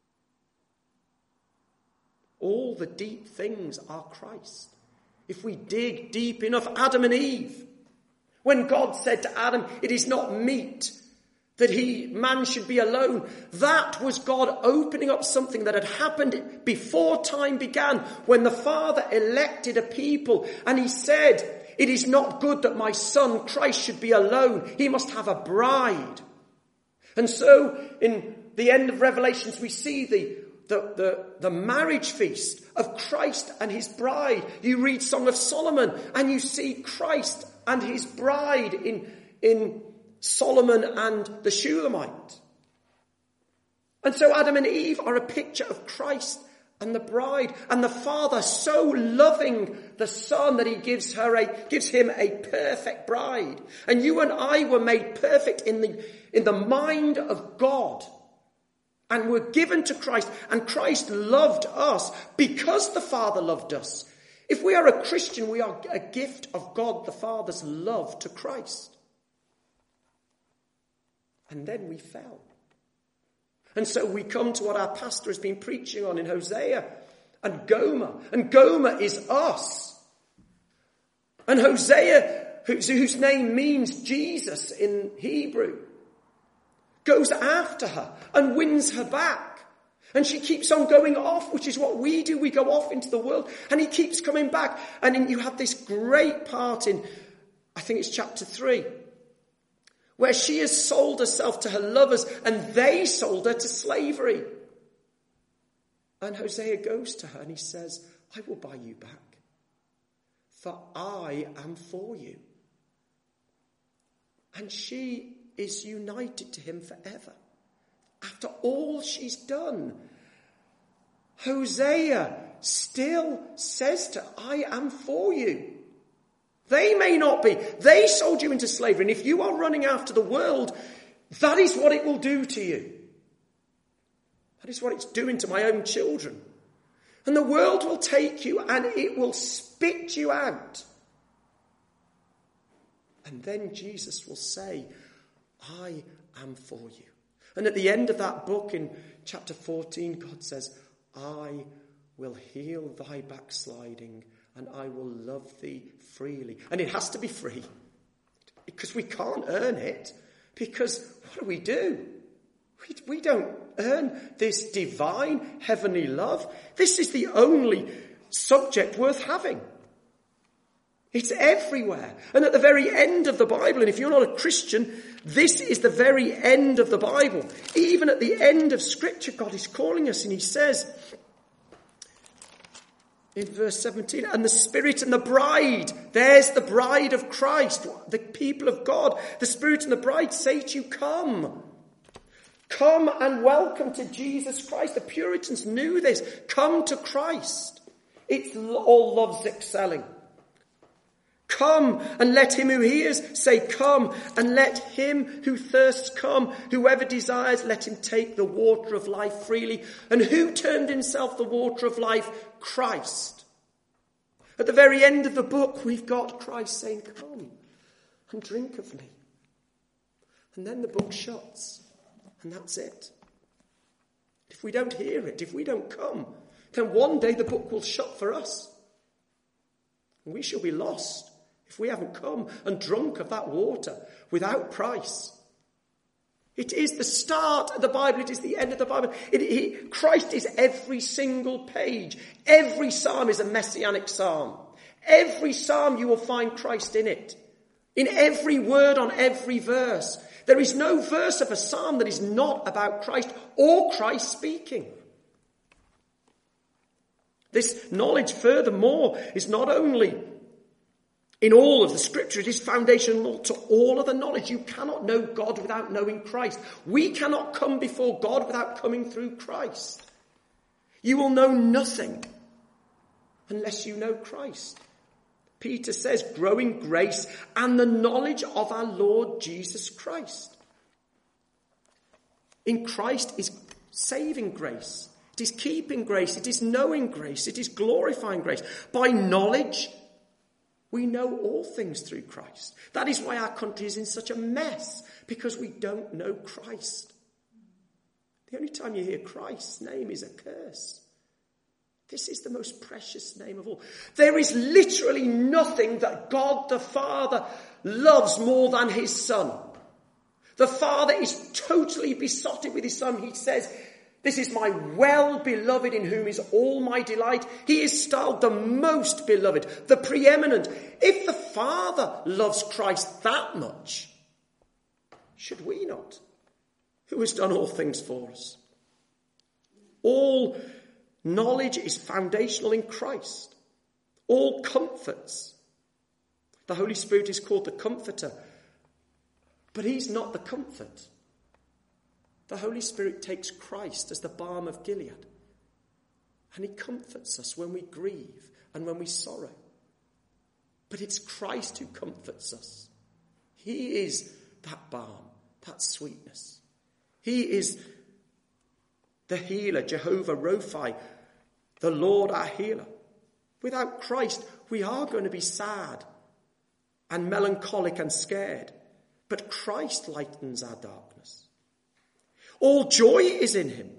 All the deep things are Christ. If we dig deep enough, Adam and Eve, when God said to Adam, it is not meet that he, man should be alone, that was God opening up something that had happened before time began, when the Father elected a people and he said, it is not good that my son Christ should be alone. He must have a bride. And so in the end of Revelations, we see the, the, the, the marriage feast of Christ and his bride. You read Song of Solomon and you see Christ and his bride in, in Solomon and the Shulamite. And so Adam and Eve are a picture of Christ and the bride, and the Father so loving the Son that he gives her a, gives him a perfect bride. And you and I were made perfect in the, in the mind of God, and were given to Christ, and Christ loved us because the Father loved us. If we are a Christian, we are a gift of God the Father's love to Christ. And then we fell. And so we come to what our pastor has been preaching on in Hosea and Gomer. And Gomer is us. And Hosea, whose name means Jesus in Hebrew, goes after her and wins her back. And she keeps on going off, which is what we do. We go off into the world, and he keeps coming back. And then you have this great part in, I think it's chapter three, where she has sold herself to her lovers, and they sold her to slavery. And Hosea goes to her and he says, I will buy you back, for I am for you. And she is united to him forever. After all she's done, Hosea still says to her, I am for you. They may not be. They sold you into slavery. And if you are running after the world, that is what it will do to you. That is what it's doing to my own children. And the world will take you and it will spit you out. And then Jesus will say, I am for you. And at the end of that book in chapter fourteen, God says, I will heal thy backsliding and I will love thee freely. And it has to be free, because we can't earn it. Because what do we do? We, we don't earn this divine heavenly love. This is the only subject worth having. It's everywhere. And at the very end of the Bible, and if you're not a Christian, this is the very end of the Bible. Even at the end of Scripture, God is calling us, and he says in verse seventeen, and the Spirit and the bride, there's the bride of Christ, the people of God, the Spirit and the bride say to you, come. Come and welcome to Jesus Christ. The Puritans knew this. Come to Christ. It's all love's excelling. Come and let him who hears say come, and let him who thirsts come. Whoever desires, let him take the water of life freely. And who turned himself the water of life? Christ. At the very end of the book, we've got Christ saying, come and drink of me. And then the book shuts, and that's it. If we don't hear it, if we don't come, then one day the book will shut for us. And we shall be lost if we haven't come and drunk of that water without price. It is the start of the Bible. It is the end of the Bible. It, it, Christ is every single page. Every psalm is a messianic psalm. Every psalm you will find Christ in it. In every word on every verse. There is no verse of a psalm that is not about Christ or Christ speaking. This knowledge, furthermore, is not only in all of the Scripture, it is foundational to all of the knowledge. You cannot know God without knowing Christ. We cannot come before God without coming through Christ. You will know nothing unless you know Christ. Peter says, grow in grace and the knowledge of our Lord Jesus Christ. In Christ is saving grace. It is keeping grace. It is knowing grace. It is glorifying grace. By knowledge, we know all things through Christ. That is why our country is in such a mess, because we don't know Christ. The only time you hear Christ's name is a curse. This is the most precious name of all. There is literally nothing that God the Father loves more than his Son. The Father is totally besotted with his Son. He says, this is my well-beloved in whom is all my delight. He is styled the most beloved, the preeminent. If the Father loves Christ that much, should we not? Who has done all things for us? All knowledge is foundational in Christ. All comforts. The Holy Spirit is called the Comforter, but he's not the comfort. The Holy Spirit takes Christ as the balm of Gilead, and he comforts us when we grieve and when we sorrow. But it's Christ who comforts us. He is that balm, that sweetness. He is the healer, Jehovah Rophi, the Lord our healer. Without Christ, we are going to be sad and melancholic and scared. But Christ lightens our darkness. All joy is in him.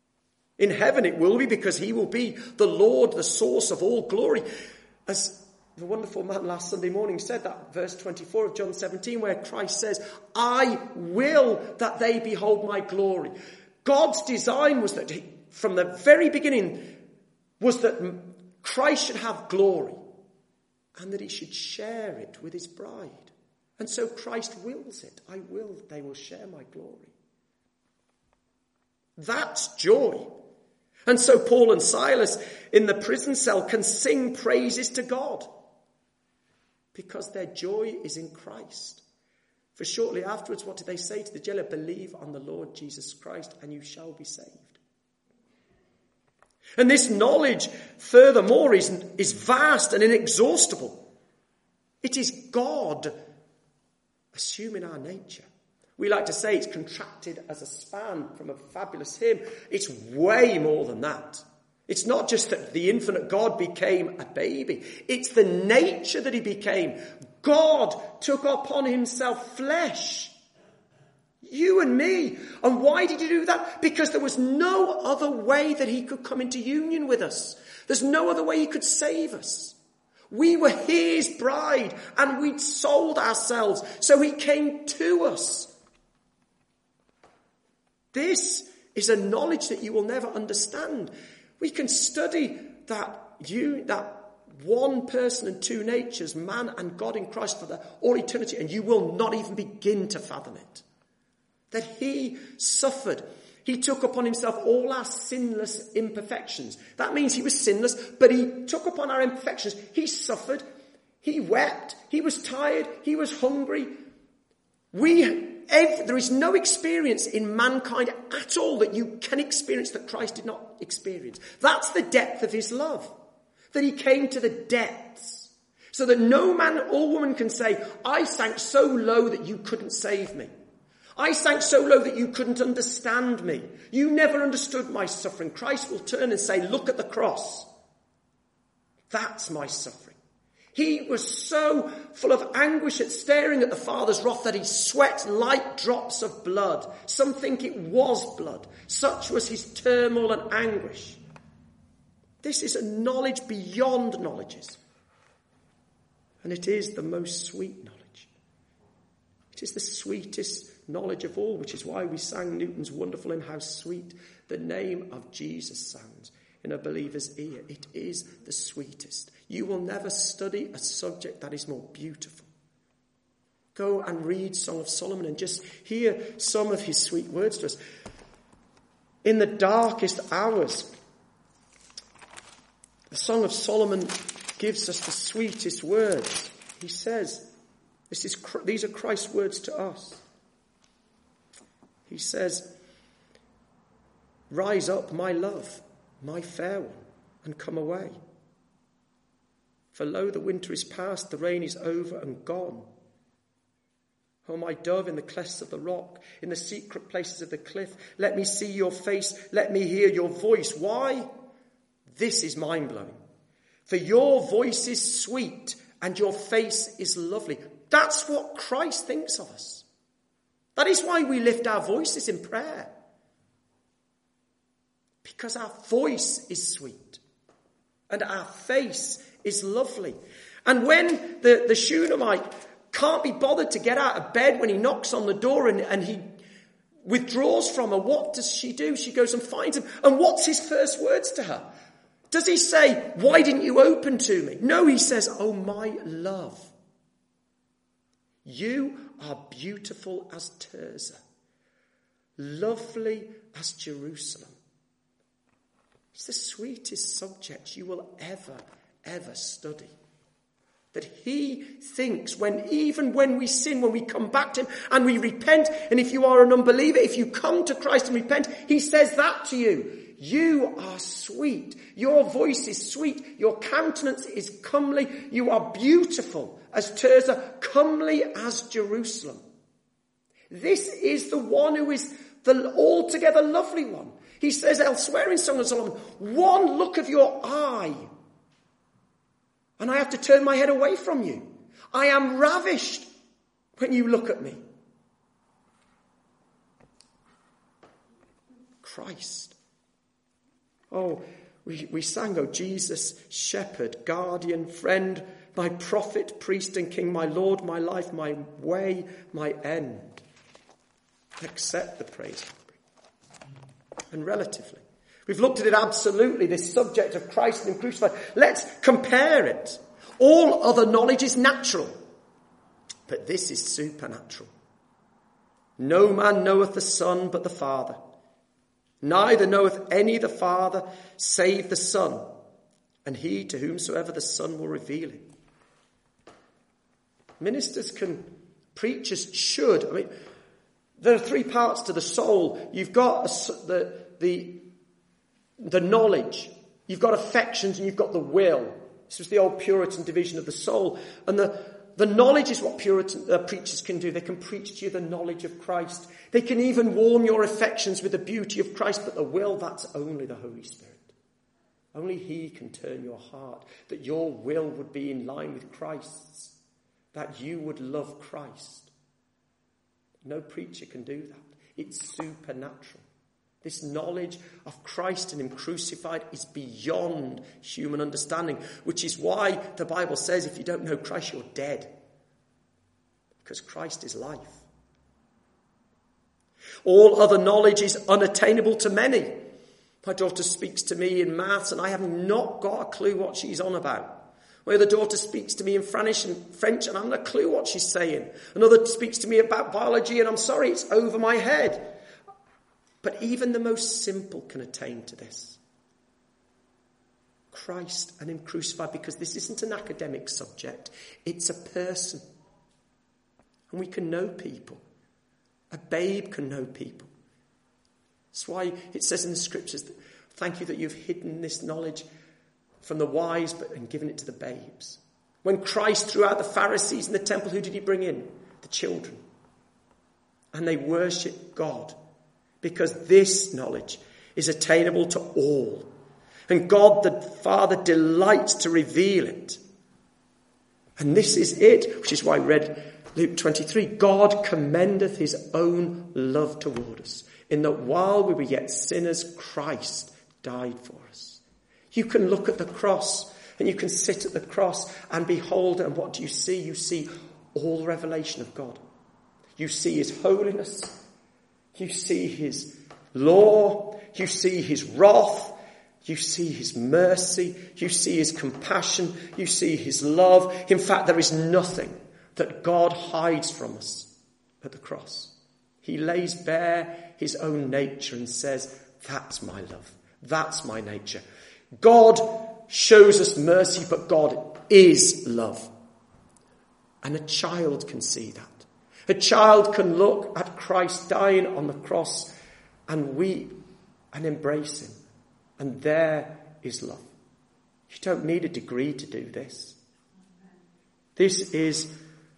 In heaven it will be, because he will be the Lord, the source of all glory. As The wonderful man last Sunday morning said that, verse twenty-four of John seventeen, where Christ says, I will that they behold my glory. God's design was that he, from the very beginning, was that Christ should have glory and that he should share it with his bride. And so Christ wills it. I will that they will share my glory. That's joy. And so Paul and Silas in the prison cell can sing praises to God because their joy is in Christ. For shortly afterwards, what did they say to the jailer? Believe on the Lord Jesus Christ and you shall be saved. And this knowledge, furthermore, is, is vast and inexhaustible. It is God assuming our nature. We like to say it's contracted as a span from a fabulous hymn. It's way more than that. It's not just that the infinite God became a baby. It's the nature that he became. God took upon himself flesh. You and me. And why did he do that? Because there was no other way that he could come into union with us. There's no other way he could save us. We were his bride and we'd sold ourselves. So he came to us. This is a knowledge that you will never understand. We can study that you, that one person and two natures, man and God in Christ for the, all eternity, and you will not even begin to fathom it. That he suffered. He took upon himself all our sinless imperfections. That means he was sinless, but he took upon our imperfections. He suffered. He wept. He was tired. He was hungry. We, every, there is no experience in mankind at all that you can experience that Christ did not experience. That's the depth of his love. That he came to the depths. So that no man or woman can say, I sank so low that you couldn't save me. I sank so low that you couldn't understand me. You never understood my suffering. Christ will turn and say, look at the cross. That's my suffering. He was so full of anguish at staring at the Father's wrath that he sweat light drops of blood. Some think it was blood. Such was his turmoil and anguish. This is a knowledge beyond knowledges. And it is the most sweet knowledge. It is the sweetest knowledge of all, which is why we sang Newton's Wonderful and How Sweet the Name of Jesus sounds in a believer's ear. It is the sweetest. You will never study a subject that is more beautiful. Go and read Song of Solomon and just hear some of his sweet words to us. In the darkest hours, the Song of Solomon gives us the sweetest words. He says, this is, these are Christ's words to us. He says, rise up, my love, my fair one, and come away. For lo, the winter is past, the rain is over and gone. O my dove, in the clefts of the rock, in the secret places of the cliff, let me see your face, let me hear your voice. Why? This is mind-blowing. For your voice is sweet and your face is lovely. That's what Christ thinks of us. That is why we lift our voices in prayer. Because our voice is sweet and our face is lovely. And when the, the Shunammite can't be bothered to get out of bed when he knocks on the door and, and he withdraws from her, what does she do? She goes and finds him. And what's his first words to her? Does he say, why didn't you open to me? No, he says, oh, my love. You are beautiful as Tirzah, lovely as Jerusalem. It's the sweetest subject you will ever, ever study. That he thinks when, even when we sin, when we come back to him and we repent, and if you are an unbeliever, if you come to Christ and repent, he says that to you. You are sweet. Your voice is sweet. Your countenance is comely. You are beautiful as Tirzah, comely as Jerusalem. This is the one who is the altogether lovely one. He says elsewhere in Song of Solomon, one look of your eye, and I have to turn my head away from you. I am ravished when you look at me. Christ. Oh, we, we sang, oh, Jesus, shepherd, guardian, friend, my prophet, priest and king, my Lord, my life, my way, my end. Accept the praise. And relatively. We've looked at it absolutely, this subject of Christ and him crucified. Let's compare it. All other knowledge is natural, but this is supernatural. No man knoweth the Son but the Father. Neither knoweth any the Father save the Son, and he to whomsoever the Son will reveal it. Ministers can, preachers should. I mean, there are three parts to the soul. You've got a, the, the, the knowledge, you've got affections, and you've got the will. This was the old Puritan division of the soul. And the, the knowledge is what Puritan uh, preachers can do. They can preach to you the knowledge of Christ. They can even warm your affections with the beauty of Christ. But the will, that's only the Holy Spirit. Only he can turn your heart, that your will would be in line with Christ's, that you would love Christ. No preacher can do that. It's supernatural. This knowledge of Christ and him crucified is beyond human understanding, which is why the Bible says if you don't know Christ, you're dead. Because Christ is life. All other knowledge is unattainable to many. My daughter speaks to me in maths and I have not got a clue what she's on about. My other daughter speaks to me in French and French and I haven't a clue what she's saying. Another speaks to me about biology and I'm sorry, it's over my head. But even the most simple can attain to this. Christ and him crucified, because this isn't an academic subject. It's a person. And we can know people. A babe can know people. That's why it says in the scriptures, that, thank you that you've hidden this knowledge from the wise but and given it to the babes. When Christ threw out the Pharisees in the temple, who did he bring in? The children. And they worship God. Because this knowledge is attainable to all. And God the Father delights to reveal it. And this is it, which is why I read Luke twenty-three. God commendeth his own love toward us, in that while we were yet sinners, Christ died for us. You can look at the cross, and you can sit at the cross and behold, and what do you see? You see all revelation of God. You see his holiness. You see his law. You see his wrath. You see his mercy. You see his compassion. You see his love. In fact, there is nothing that God hides from us at the cross. He lays bare his own nature and says, that's my love. That's my nature. God shows us mercy, but God is love. And a child can see that. A child can look at Christ dying on the cross and weep and embrace him. And there is love. You don't need a degree to do this. This is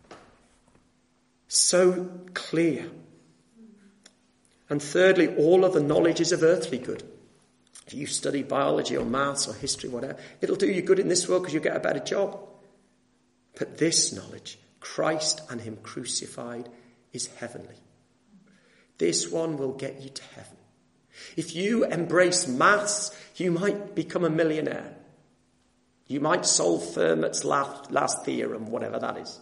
so clear. And thirdly, all other knowledge is of earthly good. If you study biology or maths or history, whatever, it'll do you good in this world because you'll get a better job. But this knowledge, Christ and him crucified, is heavenly. This one will get you to heaven. If you embrace maths, you might become a millionaire. You might solve Fermat's last, last theorem, whatever that is.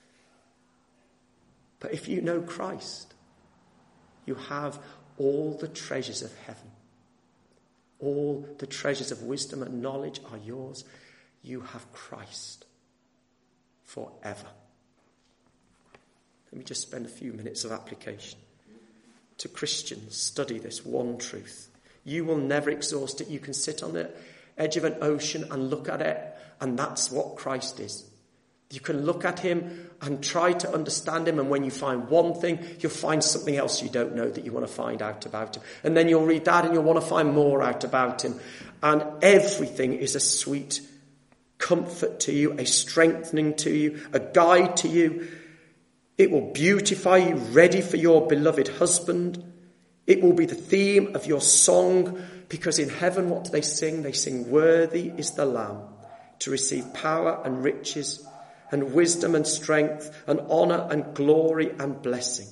But if you know Christ, you have all the treasures of heaven. All the treasures of wisdom and knowledge are yours. You have Christ forever. Let me just spend a few minutes of application. To Christians, study this one truth. You will never exhaust it. You can sit on the edge of an ocean and look at it, and that's what Christ is. You can look at him and try to understand him, and when you find one thing, you'll find something else you don't know that you want to find out about him. And then you'll read that and you'll want to find more out about him. And everything is a sweet comfort to you, a strengthening to you, a guide to you. It will beautify you, ready for your beloved husband. It will be the theme of your song, because in heaven, what do they sing? They sing, worthy is the Lamb to receive power and riches and wisdom and strength and honour and glory and blessing.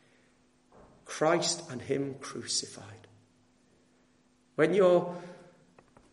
Christ and him crucified. When you're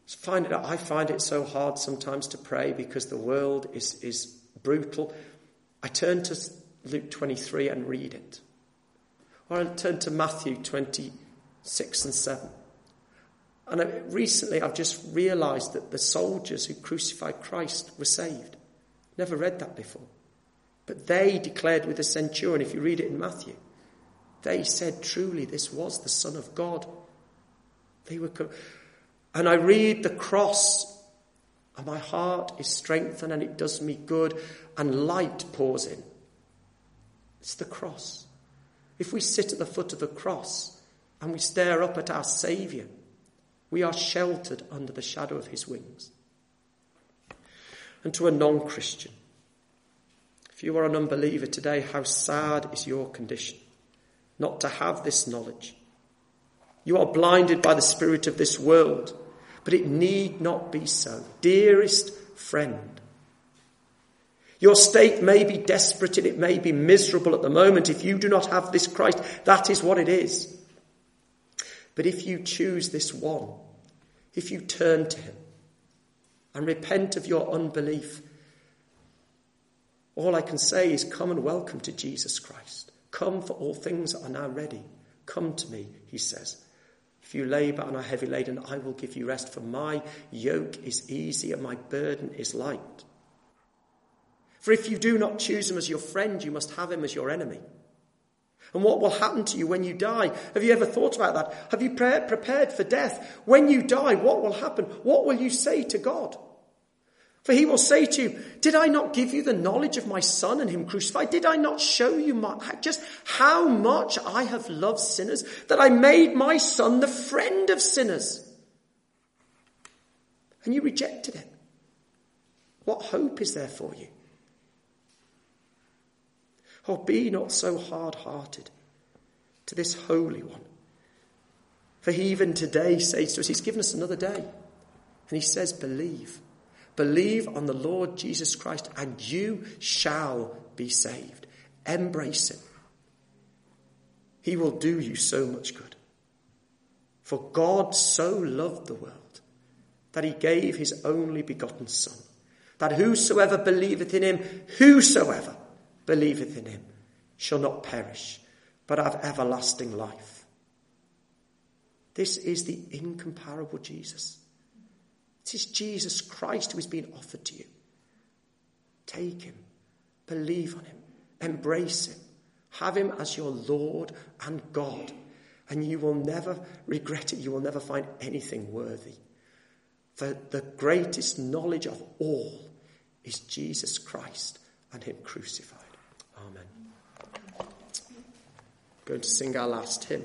Find it, I find it so hard sometimes to pray because the world is, is brutal. I turn to Luke twenty-three and read it. Or I turn to Matthew twenty-six and seven. And I, recently I've just realised that the soldiers who crucified Christ were saved. Never read that before. But they declared with the centurion, if you read it in Matthew, they said truly this was the Son of God. They were... Co- And I read the cross, and my heart is strengthened, and it does me good, and light pours in. It's the cross. If we sit at the foot of the cross, and we stare up at our Saviour, we are sheltered under the shadow of his wings. And to a non-Christian, if you are an unbeliever today, how sad is your condition not to have this knowledge. You are blinded by the spirit of this world, but it need not be so. Dearest friend, your state may be desperate and it may be miserable at the moment. If you do not have this Christ, that is what it is. But if you choose this one, if you turn to him and repent of your unbelief, all I can say is come and welcome to Jesus Christ. Come, for all things are now ready. Come to me, he says. If you labour and are heavy laden, I will give you rest, for my yoke is easy and my burden is light. For if you do not choose him as your friend, you must have him as your enemy. And what will happen to you when you die? Have you ever thought about that? Have you pre- prepared for death? When you die, what will happen? What will you say to God? For he will say to you, did I not give you the knowledge of my Son and him crucified? Did I not show you my, just how much I have loved sinners, that I made my Son the friend of sinners? And you rejected it. What hope is there for you? Oh, be not so hard-hearted to this Holy One. For he even today says to us, he's given us another day. And he says, believe. Believe on the Lord Jesus Christ and you shall be saved. Embrace him. He will do you so much good. For God so loved the world that he gave his only begotten Son, that whosoever believeth in him, whosoever believeth in him, shall not perish, but have everlasting life. This is the incomparable Jesus. It is Jesus Christ who is being offered to you. Take him, believe on him, embrace him, have him as your Lord and God, and you will never regret it. You will never find anything worthy. For the greatest knowledge of all is Jesus Christ and him crucified. Amen. I'm going to sing our last hymn.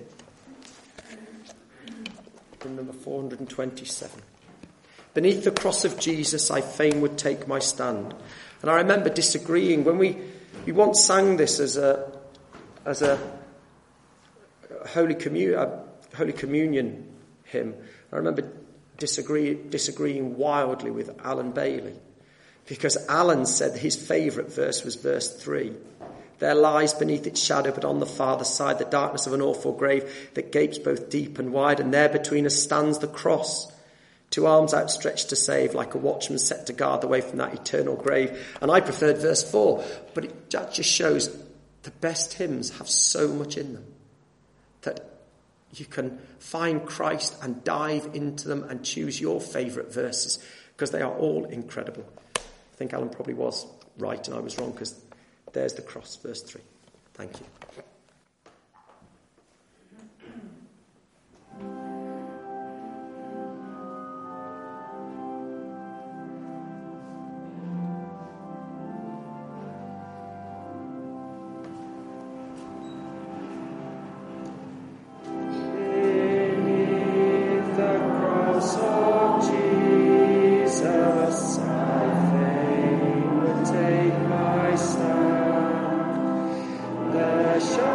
Hymn number four hundred twenty-seven. Beneath the cross of Jesus, I fain would take my stand. And I remember disagreeing when we, we once sang this as a as a Holy, Commun- a Holy Communion hymn. I remember disagree, disagreeing wildly with Alan Bailey, because Alan said his favourite verse was verse three. There lies beneath its shadow, but on the farther side, the darkness of an awful grave that gapes both deep and wide, and there between us stands the cross. Two arms outstretched to save, like a watchman set to guard the way from that eternal grave. And I preferred verse four, but it just shows the best hymns have so much in them that you can find Christ and dive into them and choose your favourite verses, because they are all incredible. I think Alan probably was right and I was wrong, because there's the cross, verse three. Thank you. Shine.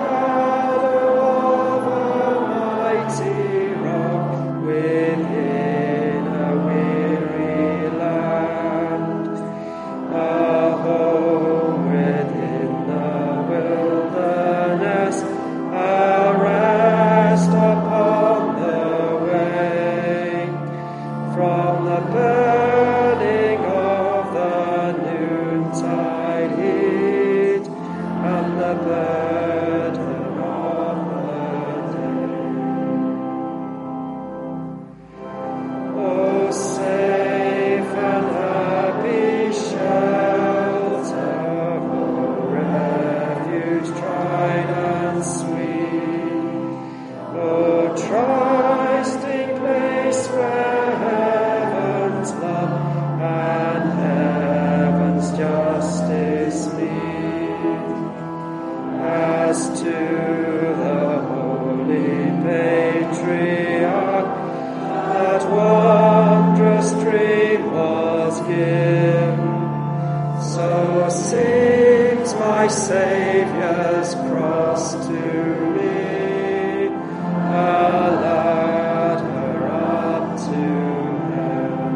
patriarch, that wondrous dream was given. So sings my Saviour's cross to me, a ladder up to heaven.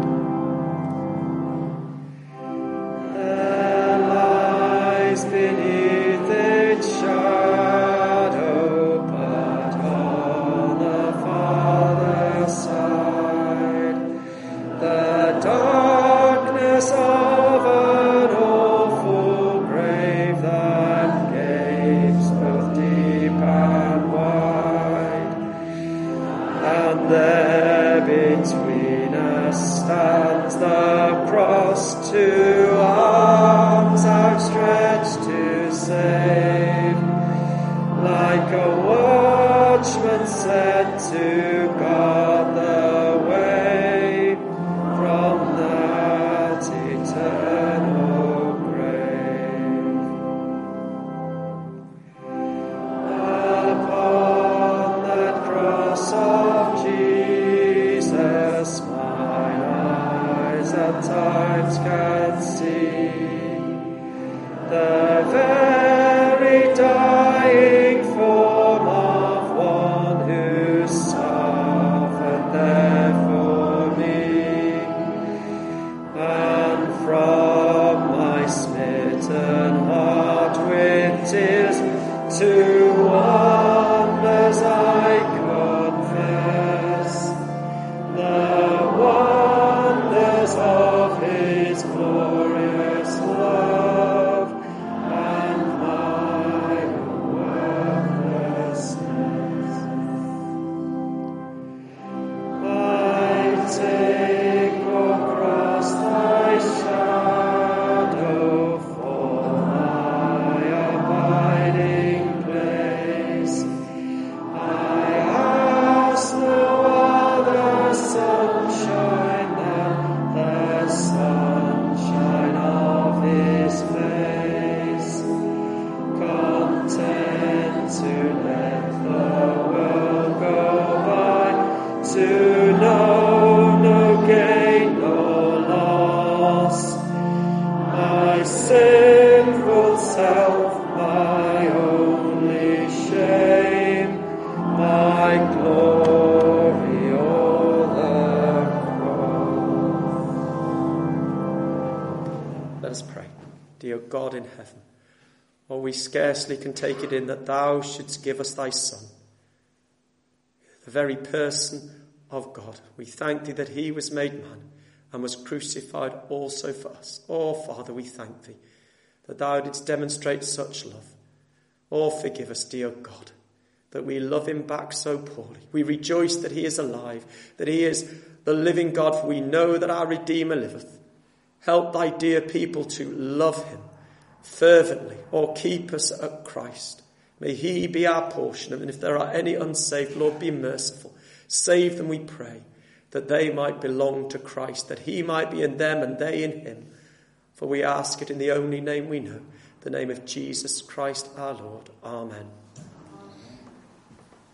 There lies beneath its shadow, but on the farther side, the darkness of an awful grave that gapes both deep and wide. And there between us stands the cross, two arms outstretched to save, like a watchman set to guard the way from that eternal grave. Upon that cross of Jesus, mine eyes at times can see the very dying form of one who suffered there for me. And from my smitten heart with tears to wonders I confess, the wonders of his glorious love and my worthlessness. I take, O cross, thy shadow for my abiding place. I ask no other sunshine than the sunshine of his face, content to let the world go by, to know no gain, no loss. My sinful self, my only shame, my glory, all the cross. Let us pray. Dear God in heaven, oh, we scarcely can take it in that thou shouldst give us thy Son, the very person of God. We thank thee that he was made man and was crucified also for us. Oh, Father, we thank thee that thou didst demonstrate such love. Oh, forgive us, dear God, that we love him back so poorly. We rejoice that he is alive, that he is the living God, for we know that our Redeemer liveth. Help thy dear people to love him fervently, or keep us at Christ. May he be our portion, and if there are any unsaved, Lord, be merciful. Save them, we pray, that they might belong to Christ, that he might be in them and they in him. For we ask it in the only name we know, the name of Jesus Christ our Lord. Amen.